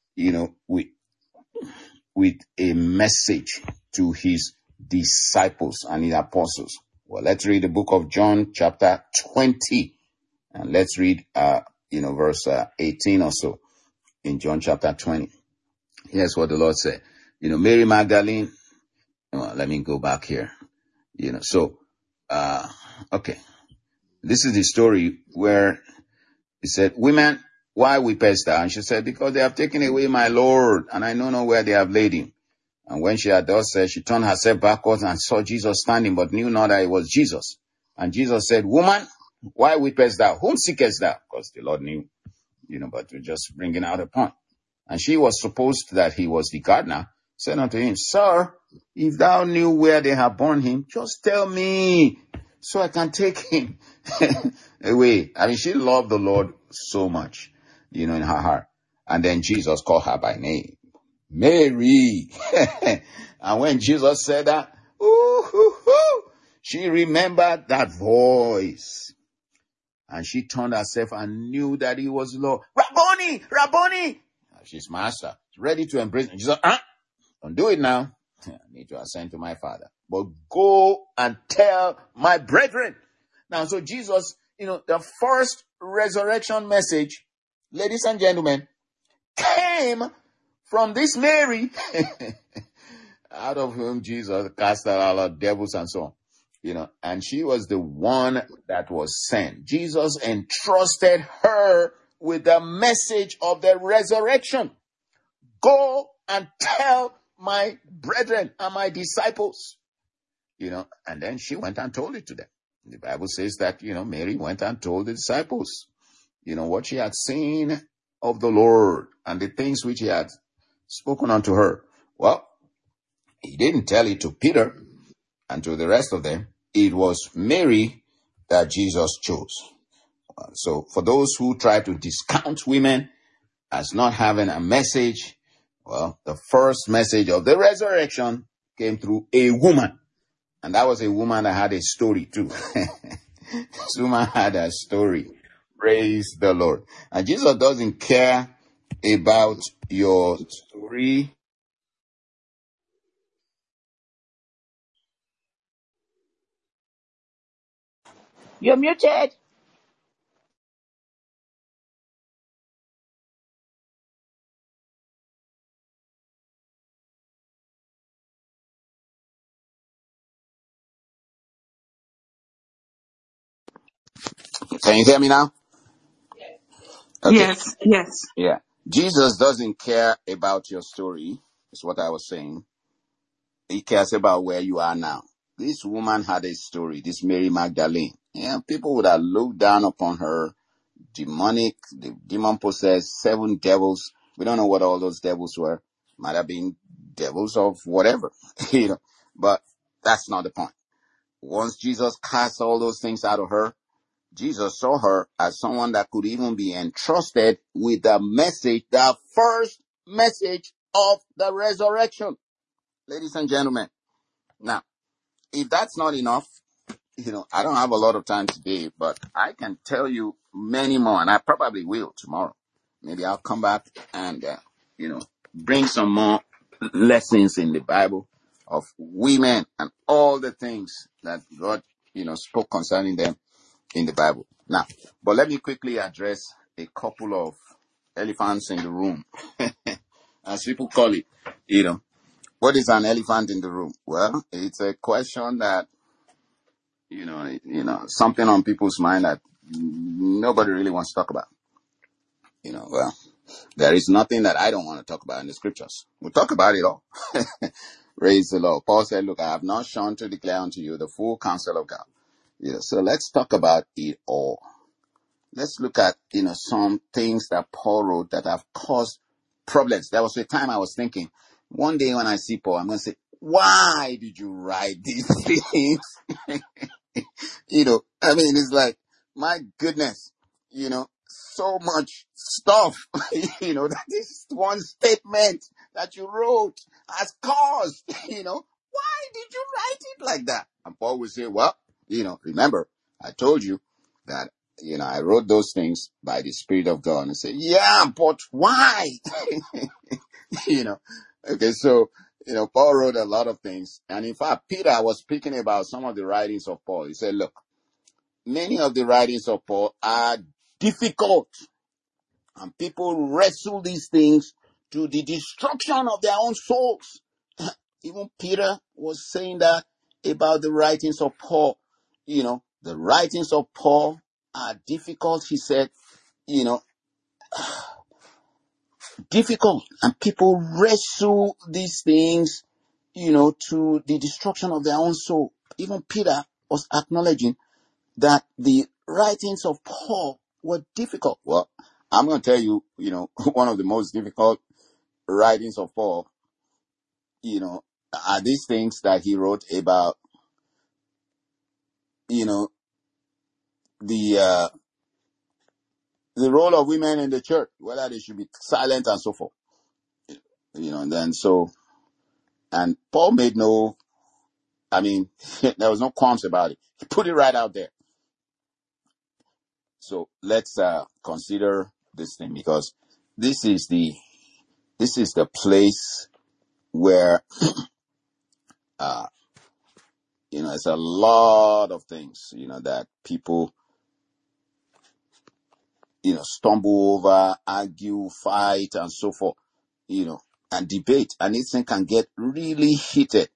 with a message to his disciples and his apostles. Well, let's read the book of John chapter 20, and let's read, verse 18 or so in John chapter 20. Here's what the Lord said. Mary Magdalene, let me go back here. Okay. This is the story where he said, women, why weepest thou? And she said, because they have taken away my Lord, and I know not where they have laid him. And when she had thus said, she turned herself backwards and saw Jesus standing, but knew not that it was Jesus. And Jesus said, woman, why weepest thou? Whom seekest thou? Because the Lord knew, but we're just bringing out a point. And she was supposed that he was the gardener, said unto him, sir, if thou knew where they have borne him, just tell me, so I can take him away. I mean, she loved the Lord so much, in her heart. And then Jesus called her by name, Mary. And when Jesus said that, she remembered that voice. And she turned herself and knew that he was Lord. Rabboni, Rabboni. She's master, ready to embrace him. Jesus, don't do it now. I need to ascend to my Father. But go and tell my brethren. Now, so Jesus, the first resurrection message, ladies and gentlemen, came from this Mary, out of whom Jesus cast out all the devils and so on. And she was the one that was sent. Jesus entrusted her with the message of the resurrection. Go and tell my brethren and my disciples. And then she went and told it to them. The Bible says that, Mary went and told the disciples, what she had seen of the Lord and the things which he had spoken unto her. Well, he didn't tell it to Peter and to the rest of them. It was Mary that Jesus chose. So for those who try to discount women as not having a message Well, the first message of the resurrection came through a woman. And that was a woman that had a story too. This woman had a story. Praise the Lord. And Jesus doesn't care about your story. You're muted. Can you hear me now? Okay. Yes, yes. Yeah. Jesus doesn't care about your story, is what I was saying. He cares about where you are now. This woman had a story, this Mary Magdalene. Yeah, people would have looked down upon her, demonic, the demon possessed, 7 devils. We don't know what all those devils were. Might have been devils of whatever, but that's not the point. Once Jesus cast all those things out of her, Jesus saw her as someone that could even be entrusted with the message, the first message of the resurrection. Ladies and gentlemen, now, if that's not enough, I don't have a lot of time today, but I can tell you many more, and I probably will tomorrow. Maybe I'll come back and, bring some more lessons in the Bible of women and all the things that God, spoke concerning them in the Bible. Now, but let me quickly address a couple of elephants in the room, as people call it. What is an elephant in the room? Well, it's a question that, something on people's mind that nobody really wants to talk about. Well, there is nothing that I don't want to talk about in the scriptures. We'll talk about it all. Praise the Lord. Paul said, look, I have not shown to declare unto you the full counsel of God. So let's talk about it all. Let's look at, some things that Paul wrote that have caused problems. There was a time I was thinking, one day when I see Paul, I'm going to say, why did you write these things? It's like, my goodness, so much stuff, that this one statement that you wrote has caused, why did you write it like that? And Paul would say, well, remember, I told you that, I wrote those things by the Spirit of God, and say, yeah, but why? Okay, so, Paul wrote a lot of things. And in fact, Peter was speaking about some of the writings of Paul. He said, look, many of the writings of Paul are difficult, and people wrestle these things to the destruction of their own souls. Even Peter was saying that about the writings of Paul. The writings of Paul are difficult, he said, difficult, and people wrestle these things, to the destruction of their own soul. Even Peter was acknowledging that the writings of Paul were difficult. Well, I'm going to tell you, one of the most difficult writings of Paul, are these things that he wrote about, the role of women in the church, whether they should be silent and so forth. And Paul made there was no qualms about it. He put it right out there. So let's consider this thing, because this is the place where it's a lot of things that people stumble over, argue, fight, and so forth, and debate, and this thing can get really heated,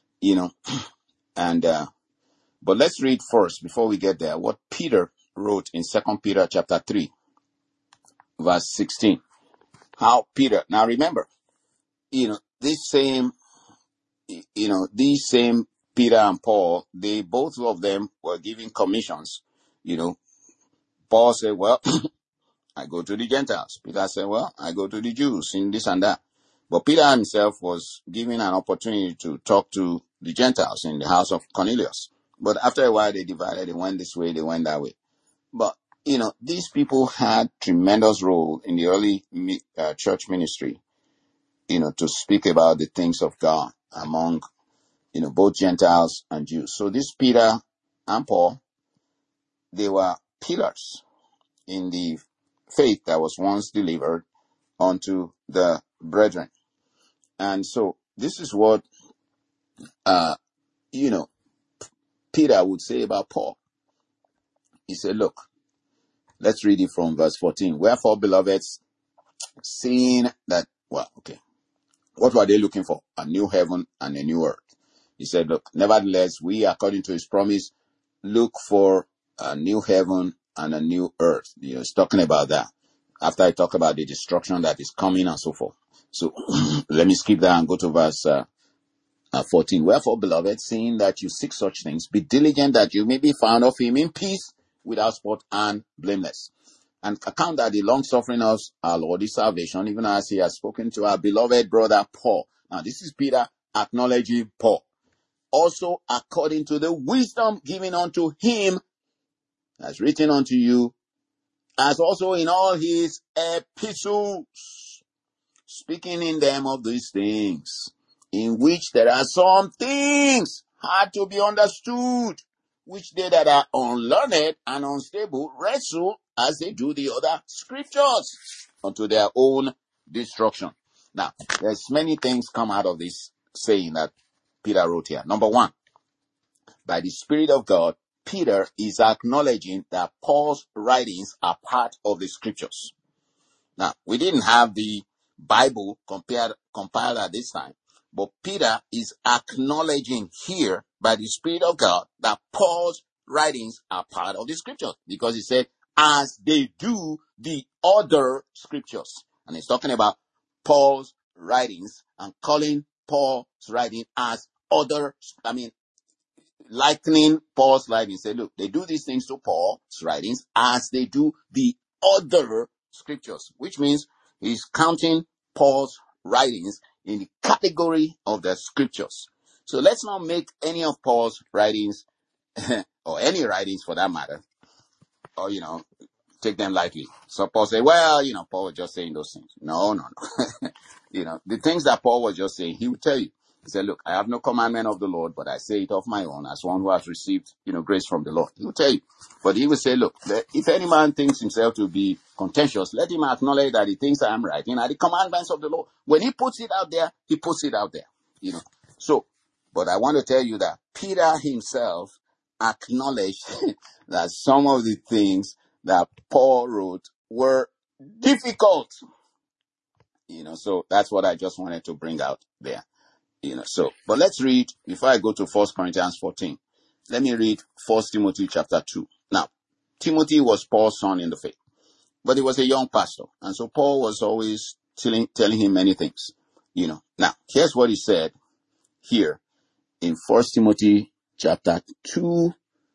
and but let's read first, before we get there, what Peter wrote in 2 Peter chapter 3 verse 16. How Peter, now remember, these same Peter and Paul, they both of them were giving commissions. Paul said, well, I go to the Gentiles. Peter said, well, I go to the Jews in this and that. But Peter himself was given an opportunity to talk to the Gentiles in the house of Cornelius. But after a while, they divided. They went this way, they went that way. But, these people had tremendous role in the early church ministry. to speak about the things of God among, both Gentiles and Jews. So this Peter and Paul, they were pillars in the faith that was once delivered unto the brethren. And so this is what, Peter would say about Paul. He said, look, let's read it from verse 14. Wherefore, beloveds, seeing that, what were they looking for? A new heaven and a new earth. He said, look, nevertheless, we, according to his promise, look for a new heaven and a new earth. He's talking about that. After I talk about the destruction that is coming and so forth. So let me skip that and go to verse 14. Wherefore, beloved, seeing that you seek such things, be diligent that you may be found of him in peace, without spot and blameless. And account that the long suffering of our Lord is salvation, even as he has spoken to our beloved brother Paul. Now, this is Peter acknowledging Paul. Also, according to the wisdom given unto him, as written unto you, as also in all his epistles, speaking in them of these things, in which there are some things hard to be understood, which they that are unlearned and unstable wrestle as they do the other scriptures unto their own destruction. Now, there's many things come out of this saying that Peter wrote here. Number one, by the Spirit of God, Peter is acknowledging that Paul's writings are part of the scriptures. Now, we didn't have the Bible compiled at this time, but Peter is acknowledging here by the Spirit of God that Paul's writings are part of the scriptures, because he said, as they do the other scriptures. And he's talking about Paul's writings and calling Paul's writing as other, likening Paul's writings. Say, look, they do these things to Paul's writings as they do the other scriptures, which means he's counting Paul's writings in the category of the scriptures. So let's not make any of Paul's writings, or any writings for that matter, or, take them lightly. So Paul say, well, Paul was just saying those things. No. The things that Paul was just saying, he would tell you. He said, look, I have no commandment of the Lord, but I say it of my own as one who has received, grace from the Lord. He will tell you. But he will say, look, if any man thinks himself to be contentious, let him acknowledge that the things I am writing are the commandments of the Lord. When he puts it out there, he puts it out there, So, but I want to tell you that Peter himself acknowledged that some of the things that Paul wrote were difficult. So that's what I just wanted to bring out there. But let's read, before I go to 1 Corinthians 14, let me read 1 Timothy chapter 2. Now, Timothy was Paul's son in the faith, but he was a young pastor. And so Paul was always telling him many things, Now, here's what he said here in 1 Timothy chapter 2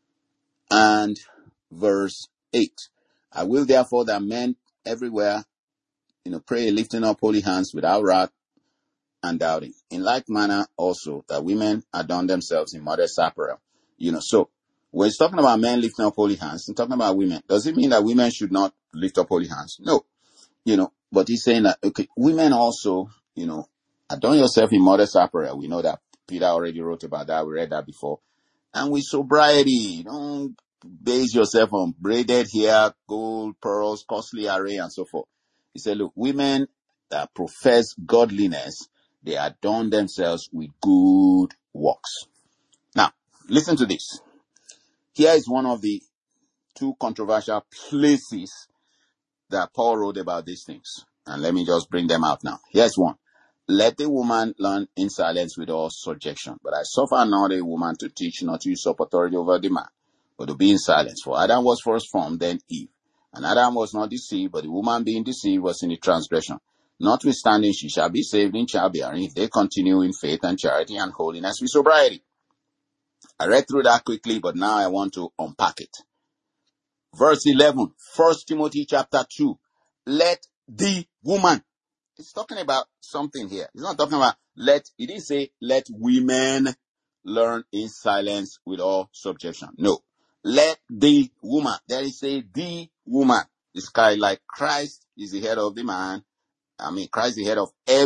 and verse 8. I will therefore that men everywhere, pray, lifting up holy hands without wrath and doubting. In like manner also that women adorn themselves in modest apparel. So when he's talking about men lifting up holy hands, he's talking about women. Does it mean that women should not lift up holy hands? No. But he's saying that, okay, women also, adorn yourself in modest apparel. We know that Peter already wrote about that. We read that before. And with sobriety, don't base yourself on braided hair, gold, pearls, costly array, and so forth. He said, look, women that profess godliness, they adorn themselves with good works. Now, listen to this. Here is one of the two controversial places that Paul wrote about these things. And let me just bring them out now. Here's one. Let the woman learn in silence with all subjection. But I suffer not a woman to teach, not to usurp authority over the man, but to be in silence. For Adam was first formed, then Eve. And Adam was not deceived, but the woman being deceived was in the transgression. Notwithstanding, she shall be saved in childbearing if they continue in faith and charity and holiness with sobriety. I read through that quickly, but now I want to unpack it. Verse 11, 1 Timothy chapter 2. Let the woman. It's talking about something here. It's not talking about he didn't say let women learn in silence with all subjection. No. Let the woman. There is the woman. It's kind of like Christ is the head of the man. Christ is the head of every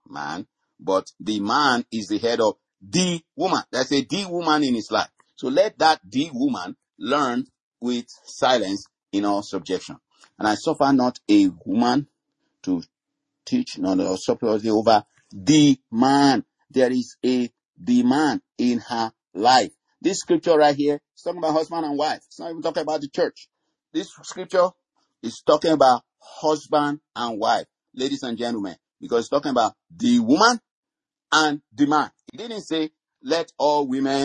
man, but the man is the head of the woman. There's a the woman in his life. So let that the woman learn with silence in all subjection. And I suffer not a woman to teach, nor superiority over the man. There is a the man in her life. This scripture right here is talking about husband and wife. It's not even talking about the church. This scripture is talking about husband and wife, ladies and gentlemen, because it's talking about the woman and the man. It didn't say let no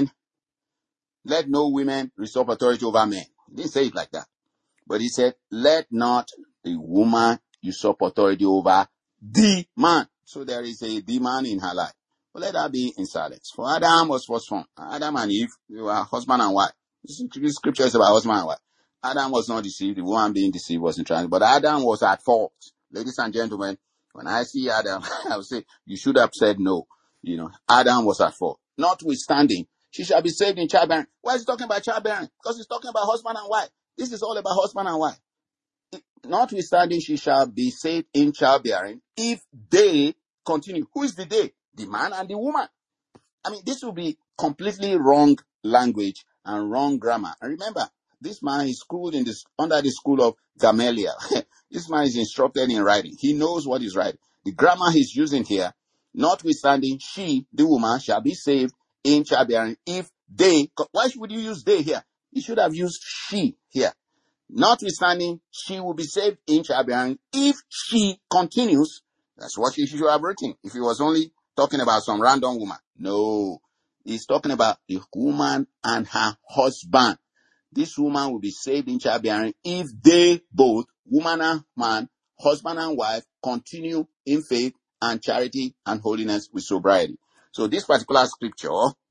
women usurp authority over men. It didn't say it like that. But he said, let not the woman usurp authority over the man. So there is a the man in her life. But let her be in silence. For Adam was first formed. Adam and Eve, they were husband and wife. This scripture is about husband and wife. Adam was not deceived. The woman being deceived was in trial. But Adam was at fault. Ladies and gentlemen, when I see Adam, I will say, you should have said no. Adam was at fault. Notwithstanding, she shall be saved in childbearing. Why is he talking about childbearing? Because he's talking about husband and wife. This is all about husband and wife. Notwithstanding, she shall be saved in childbearing if they continue. Who is the they? The man and the woman. I mean, this will be completely wrong language and wrong grammar. And remember, this man is schooled under the school of Gamaliel. This man is instructed in writing. He knows what is right. The grammar he's using here, notwithstanding, she, the woman, shall be saved in childbearing if they. Why would you use they here? You should have used she here. Notwithstanding, she will be saved in childbearing if she continues. That's what she should have written. If he was only talking about some random woman. No. He's talking about the woman and her husband. This woman will be saved in childbearing if they both, woman and man, husband and wife, continue in faith and charity and holiness with sobriety. So this particular scripture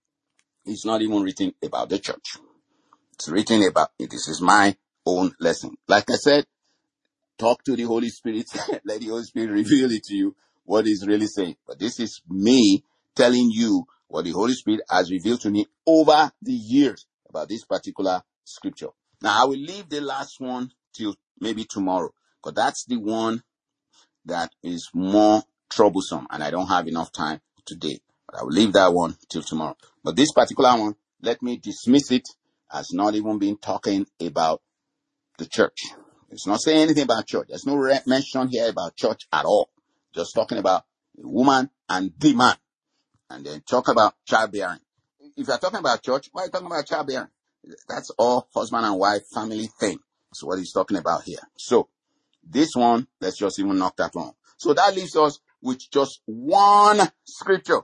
is not even written about the church. It's written about, this is my own lesson. Like I said, talk to the Holy Spirit. Let the Holy Spirit reveal it to you, what he's really saying. But this is me telling you what the Holy Spirit has revealed to me over the years about this particular scripture. Now, I will leave the last one till maybe tomorrow, because that's the one that is more troublesome, and I don't have enough time today. But I will leave that one till tomorrow. But this particular one, let me dismiss it as not even being talking about the church. It's not saying anything about church. There's no mention here about church at all. Just talking about the woman and the man. And then talk about childbearing. If you're talking about church, why are you talking about childbearing? That's all husband and wife family thing. That's what he's talking about here. So this one, let's just even knock that one. So that leaves us with just one scripture.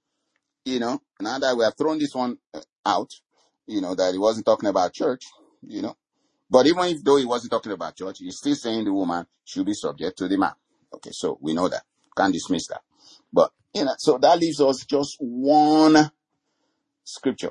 Now that we have thrown this one out, that he wasn't talking about church, But even if though he wasn't talking about church, he's still saying the woman should be subject to the man. Okay, so we know that. Can't dismiss that. But, so that leaves us just one scripture.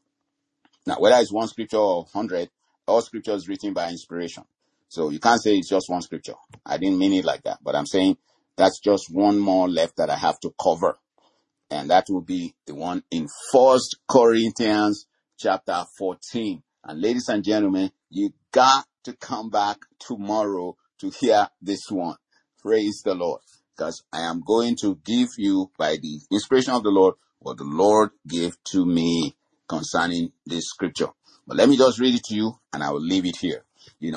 Now, whether it's one scripture or 100, all scriptures written by inspiration. So you can't say it's just one scripture. I didn't mean it like that. But I'm saying that's just one more left that I have to cover. And that will be the one in 1 Corinthians chapter 14. And ladies and gentlemen, you got to come back tomorrow to hear this one. Praise the Lord. Because I am going to give you, by the inspiration of the Lord, what the Lord gave to me concerning this scripture. But let me just read it to you, and I will leave it here.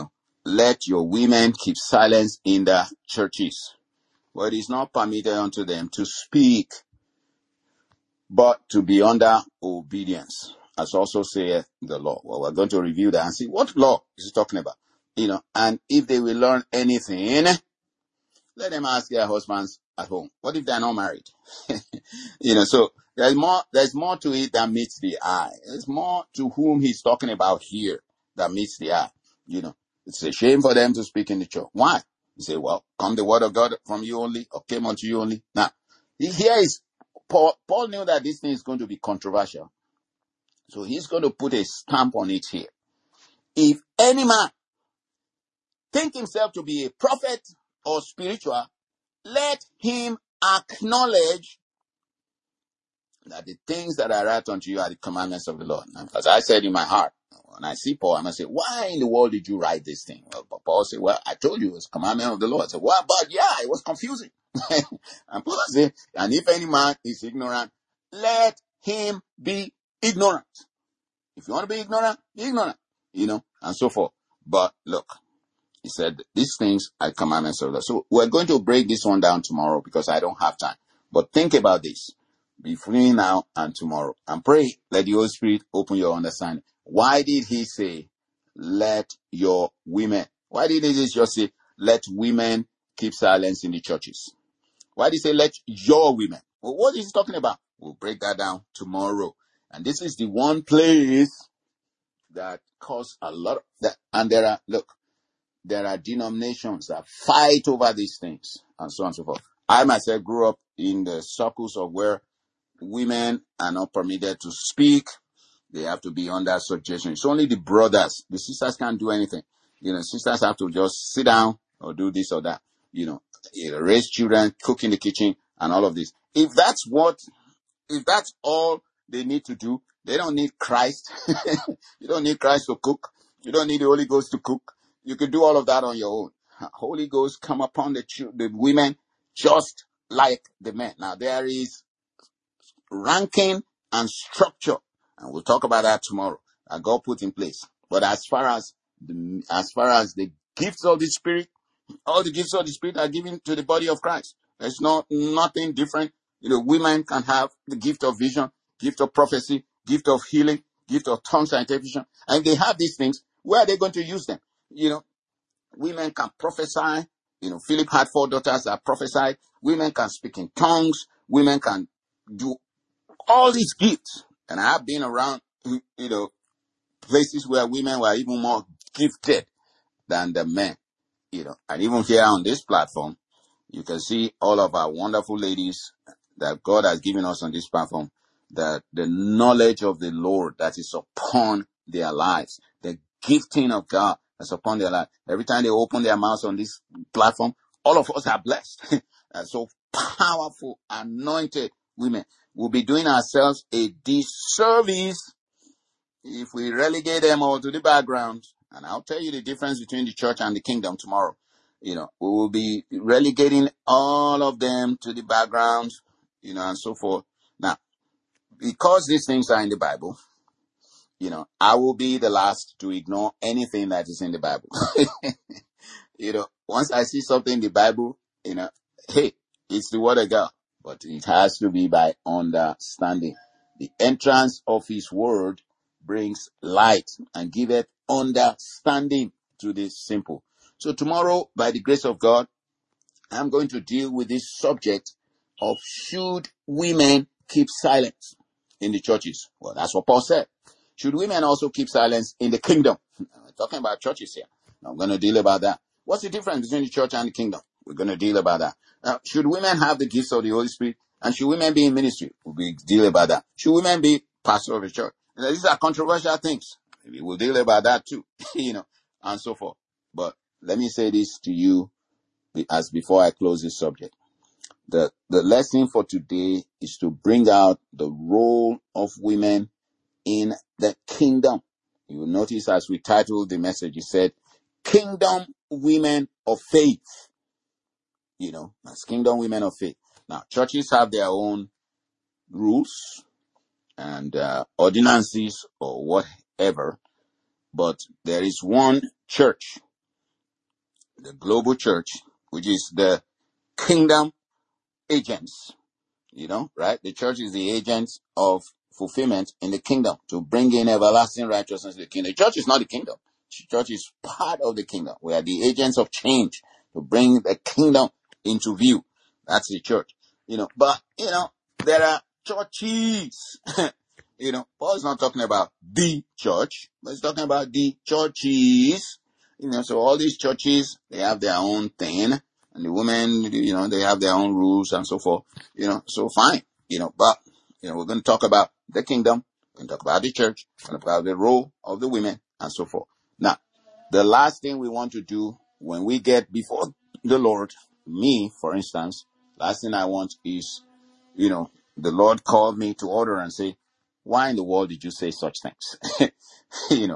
Let your women keep silence in the churches, for it is not permitted unto them to speak, but to be under obedience, as also saith the law. Well, we're going to review that and see what law is he talking about. And if they will learn anything, let them ask their husbands at home. What if they're not married? So there's more to it than meets the eye. There's more to whom he's talking about here that meets the eye. It's a shame for them to speak in the church. Why? You say, well, come the word of God from you only, or came unto you only. Now, here is Paul knew that this thing is going to be controversial. So he's going to put a stamp on it here. If any man think himself to be a prophet or spiritual, let him acknowledge that the things that I write unto you are the commandments of the Lord. And as I said in my heart, when I see Paul, I'm going to say, why in the world did you write this thing? Well, Paul said, well, I told you it was commandment of the Lord. I said, well, but yeah, it was confusing. And Paul said, and if any man is ignorant, let him be ignorant. If you want to be ignorant, and so forth. But look, he said, these things are commandments of the Lord. So we're going to break this one down tomorrow because I don't have time. But think about this between now and tomorrow. And pray, let the Holy Spirit open your understanding. Why did he say, let your women? Why did he just say, let women keep silence in the churches? Why did he say, let your women? Well, what is he talking about? We'll break that down tomorrow. And this is the one place that caused a lot of that. And there are denominations that fight over these things and so on and so forth. I myself grew up in the circles of where women are not permitted to speak. They have to be under subjection. It's only the brothers. The sisters can't do anything. Sisters have to just sit down or do this or that. Raise children, cook in the kitchen, and all of this. If that's all they need to do, they don't need Christ. You don't need Christ to cook. You don't need the Holy Ghost to cook. You can do all of that on your own. Holy Ghost come upon the women just like the men. Now there is ranking and structure, and we'll talk about that tomorrow, that God put in place. But as far as the gifts of the Spirit, all the gifts of the Spirit are given to the body of Christ. There's nothing different. Women can have the gift of vision, gift of prophecy, gift of healing, gift of tongues and interpretation. And they have these things. Where are they going to use them? Women can prophesy. Philip had 4 daughters that prophesied. Women can speak in tongues. Women can do all these gifts. And I have been around, places where women were even more gifted than the men. And even here on this platform, you can see all of our wonderful ladies that God has given us on this platform, that the knowledge of the Lord that is upon their lives, the gifting of God that's upon their life. Every time they open their mouths on this platform, all of us are blessed. And so powerful, anointed women. We'll be doing ourselves a disservice if we relegate them all to the background. And I'll tell you the difference between the church and the kingdom tomorrow. We will be relegating all of them to the background, and so forth. Now, because these things are in the Bible, I will be the last to ignore anything that is in the Bible. Once I see something in the Bible, hey, it's the word of God, but it has to be by understanding. The entrance of his word brings light and giveth understanding to the simple. So tomorrow, by the grace of God, I'm going to deal with this subject of should women keep silence in the churches? Well, that's what Paul said. Should women also keep silence in the kingdom? We're talking about churches here. I'm going to deal about that. What's the difference between the church and the kingdom? We're going to deal about that. Now, should women have the gifts of the Holy Spirit? And should women be in ministry? We'll deal about that. Should women be pastor of the church? These are controversial things. Maybe we'll deal about that too, and so forth. But let me say this to you as before I close this subject. The lesson for today is to bring out the role of women in the kingdom. You will notice as we titled the message, it said, Kingdom Women of Faith. As Kingdom Women of Faith. Now, churches have their own rules and ordinances or whatever, but there is one church, the global church, which is the kingdom agents, right? The church is the agents of fulfillment in the kingdom to bring in everlasting righteousness to the kingdom. The church is not the kingdom. The church is part of the kingdom. We are the agents of change to bring the kingdom into view. That's the church. But, there are churches. Paul is not talking about the church, but he's talking about the churches. So all these churches, they have their own thing. And the women, they have their own rules and so forth. So fine. But, we're going to talk about the kingdom. We're going to talk about the church. We're going to talk about the role of the women and so forth. Now, the last thing we want to do when we get before the Lord, me, for instance, last thing I want is, the Lord called me to order and say, why in the world did you say such things? Yeah,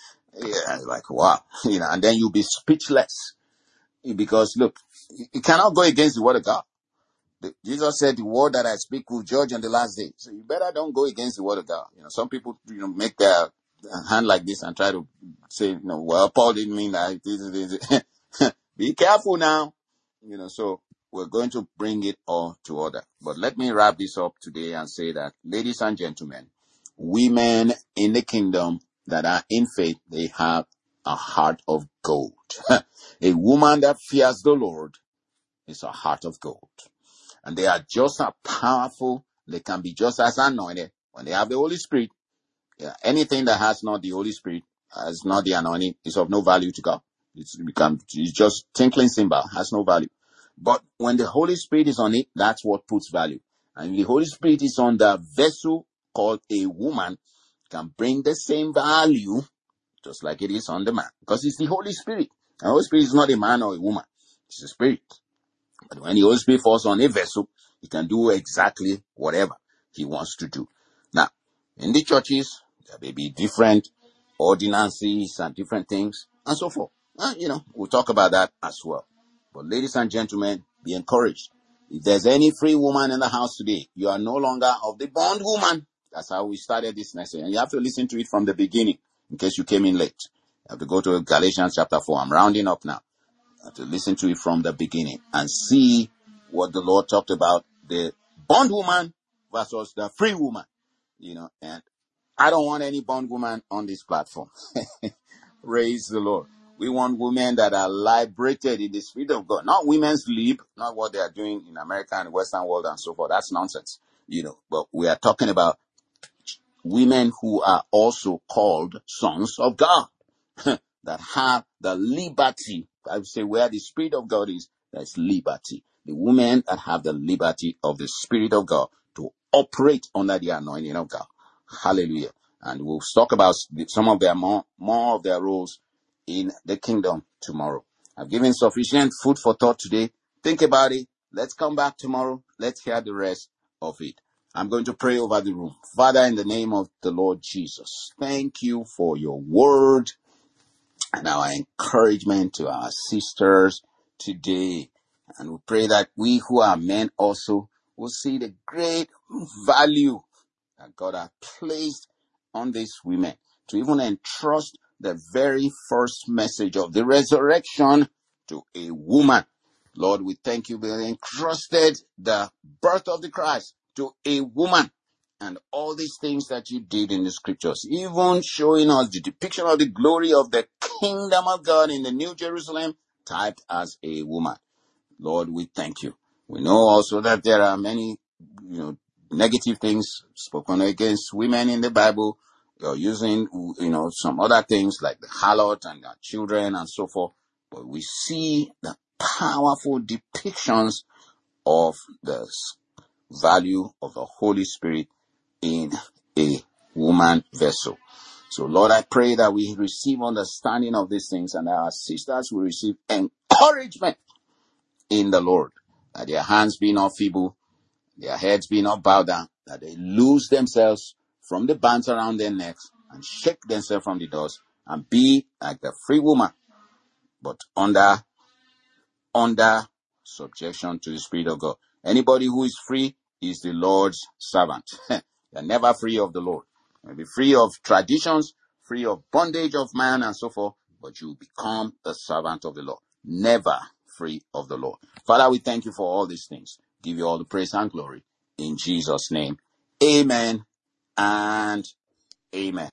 I was like, wow, and then you'll be speechless because look, you cannot go against the word of God. Jesus said, the word that I speak will judge on the last day. So you better don't go against the word of God. Some people, make their hand like this and try to say, well, Paul didn't mean that. Be careful now. So we're going to bring it all to order. But let me wrap this up today and say that, ladies and gentlemen, women in the kingdom that are in faith, they have a heart of gold. A woman that fears the Lord is a heart of gold. And they are just as powerful. They can be just as anointed when they have the Holy Spirit. Yeah, anything that has not the Holy Spirit, has not the anointing, is of no value to God. It's just tinkling cymbal, has no value. But when the Holy Spirit is on it, that's what puts value. And the Holy Spirit is on the vessel called a woman, can bring the same value just like it is on the man. Because it's the Holy Spirit. The Holy Spirit is not a man or a woman. It's a spirit. But when the Holy Spirit falls on a vessel, he can do exactly whatever he wants to do. Now, in the churches, there may be different ordinances and different things and so forth. We'll talk about that as well. But ladies and gentlemen, be encouraged. If there's any free woman in the house today, you are no longer of the bondwoman. That's how we started this message. And you have to listen to it from the beginning in case you came in late. You have to go to Galatians chapter 4. I'm rounding up now. To listen to it from the beginning and see what the Lord talked about, the bondwoman versus the free woman, and I don't want any bondwoman on this platform. Praise the Lord. We want women that are liberated in the Spirit of God, not women's lib, not what they are doing in America and the Western world and so forth. That's nonsense, but we are talking about women who are also called sons of God. That have the liberty. I would say where the Spirit of God is, there's liberty. The women that have the liberty of the Spirit of God to operate under the anointing of God. Hallelujah. And we'll talk about some of their more of their roles in the kingdom tomorrow. I've given sufficient food for thought today. Think about it. Let's come back tomorrow. Let's hear the rest of it. I'm going to pray over the room. Father, in the name of the Lord Jesus, thank you for your word and our encouragement to our sisters today. And we pray that we who are men also will see the great value that God has placed on these women to even entrust the very first message of the resurrection to a woman. Lord, we thank you for entrusted the birth of the Christ to a woman. And all these things that you did in the scriptures, even showing us the depiction of the glory of the kingdom of God in the New Jerusalem, typed as a woman. Lord, we thank you. We know also that there are many, negative things spoken against women in the Bible. You're using, some other things like the harlot and their children and so forth. But we see the powerful depictions of the value of the Holy Spirit in a woman vessel. So Lord, I pray that we receive understanding of these things and our sisters will receive encouragement in the Lord, that their hands be not feeble, their heads be not bowed down, that they loose themselves from the bands around their necks and shake themselves from the dust and be like the free woman, but under subjection to the Spirit of God. Anybody who is free is the Lord's servant. They're never free of the Lord. You'll be free of traditions, free of bondage of man and so forth, but you become the servant of the Lord. Never free of the Lord. Father, we thank you for all these things. Give you all the praise and glory. In Jesus' name, amen and amen.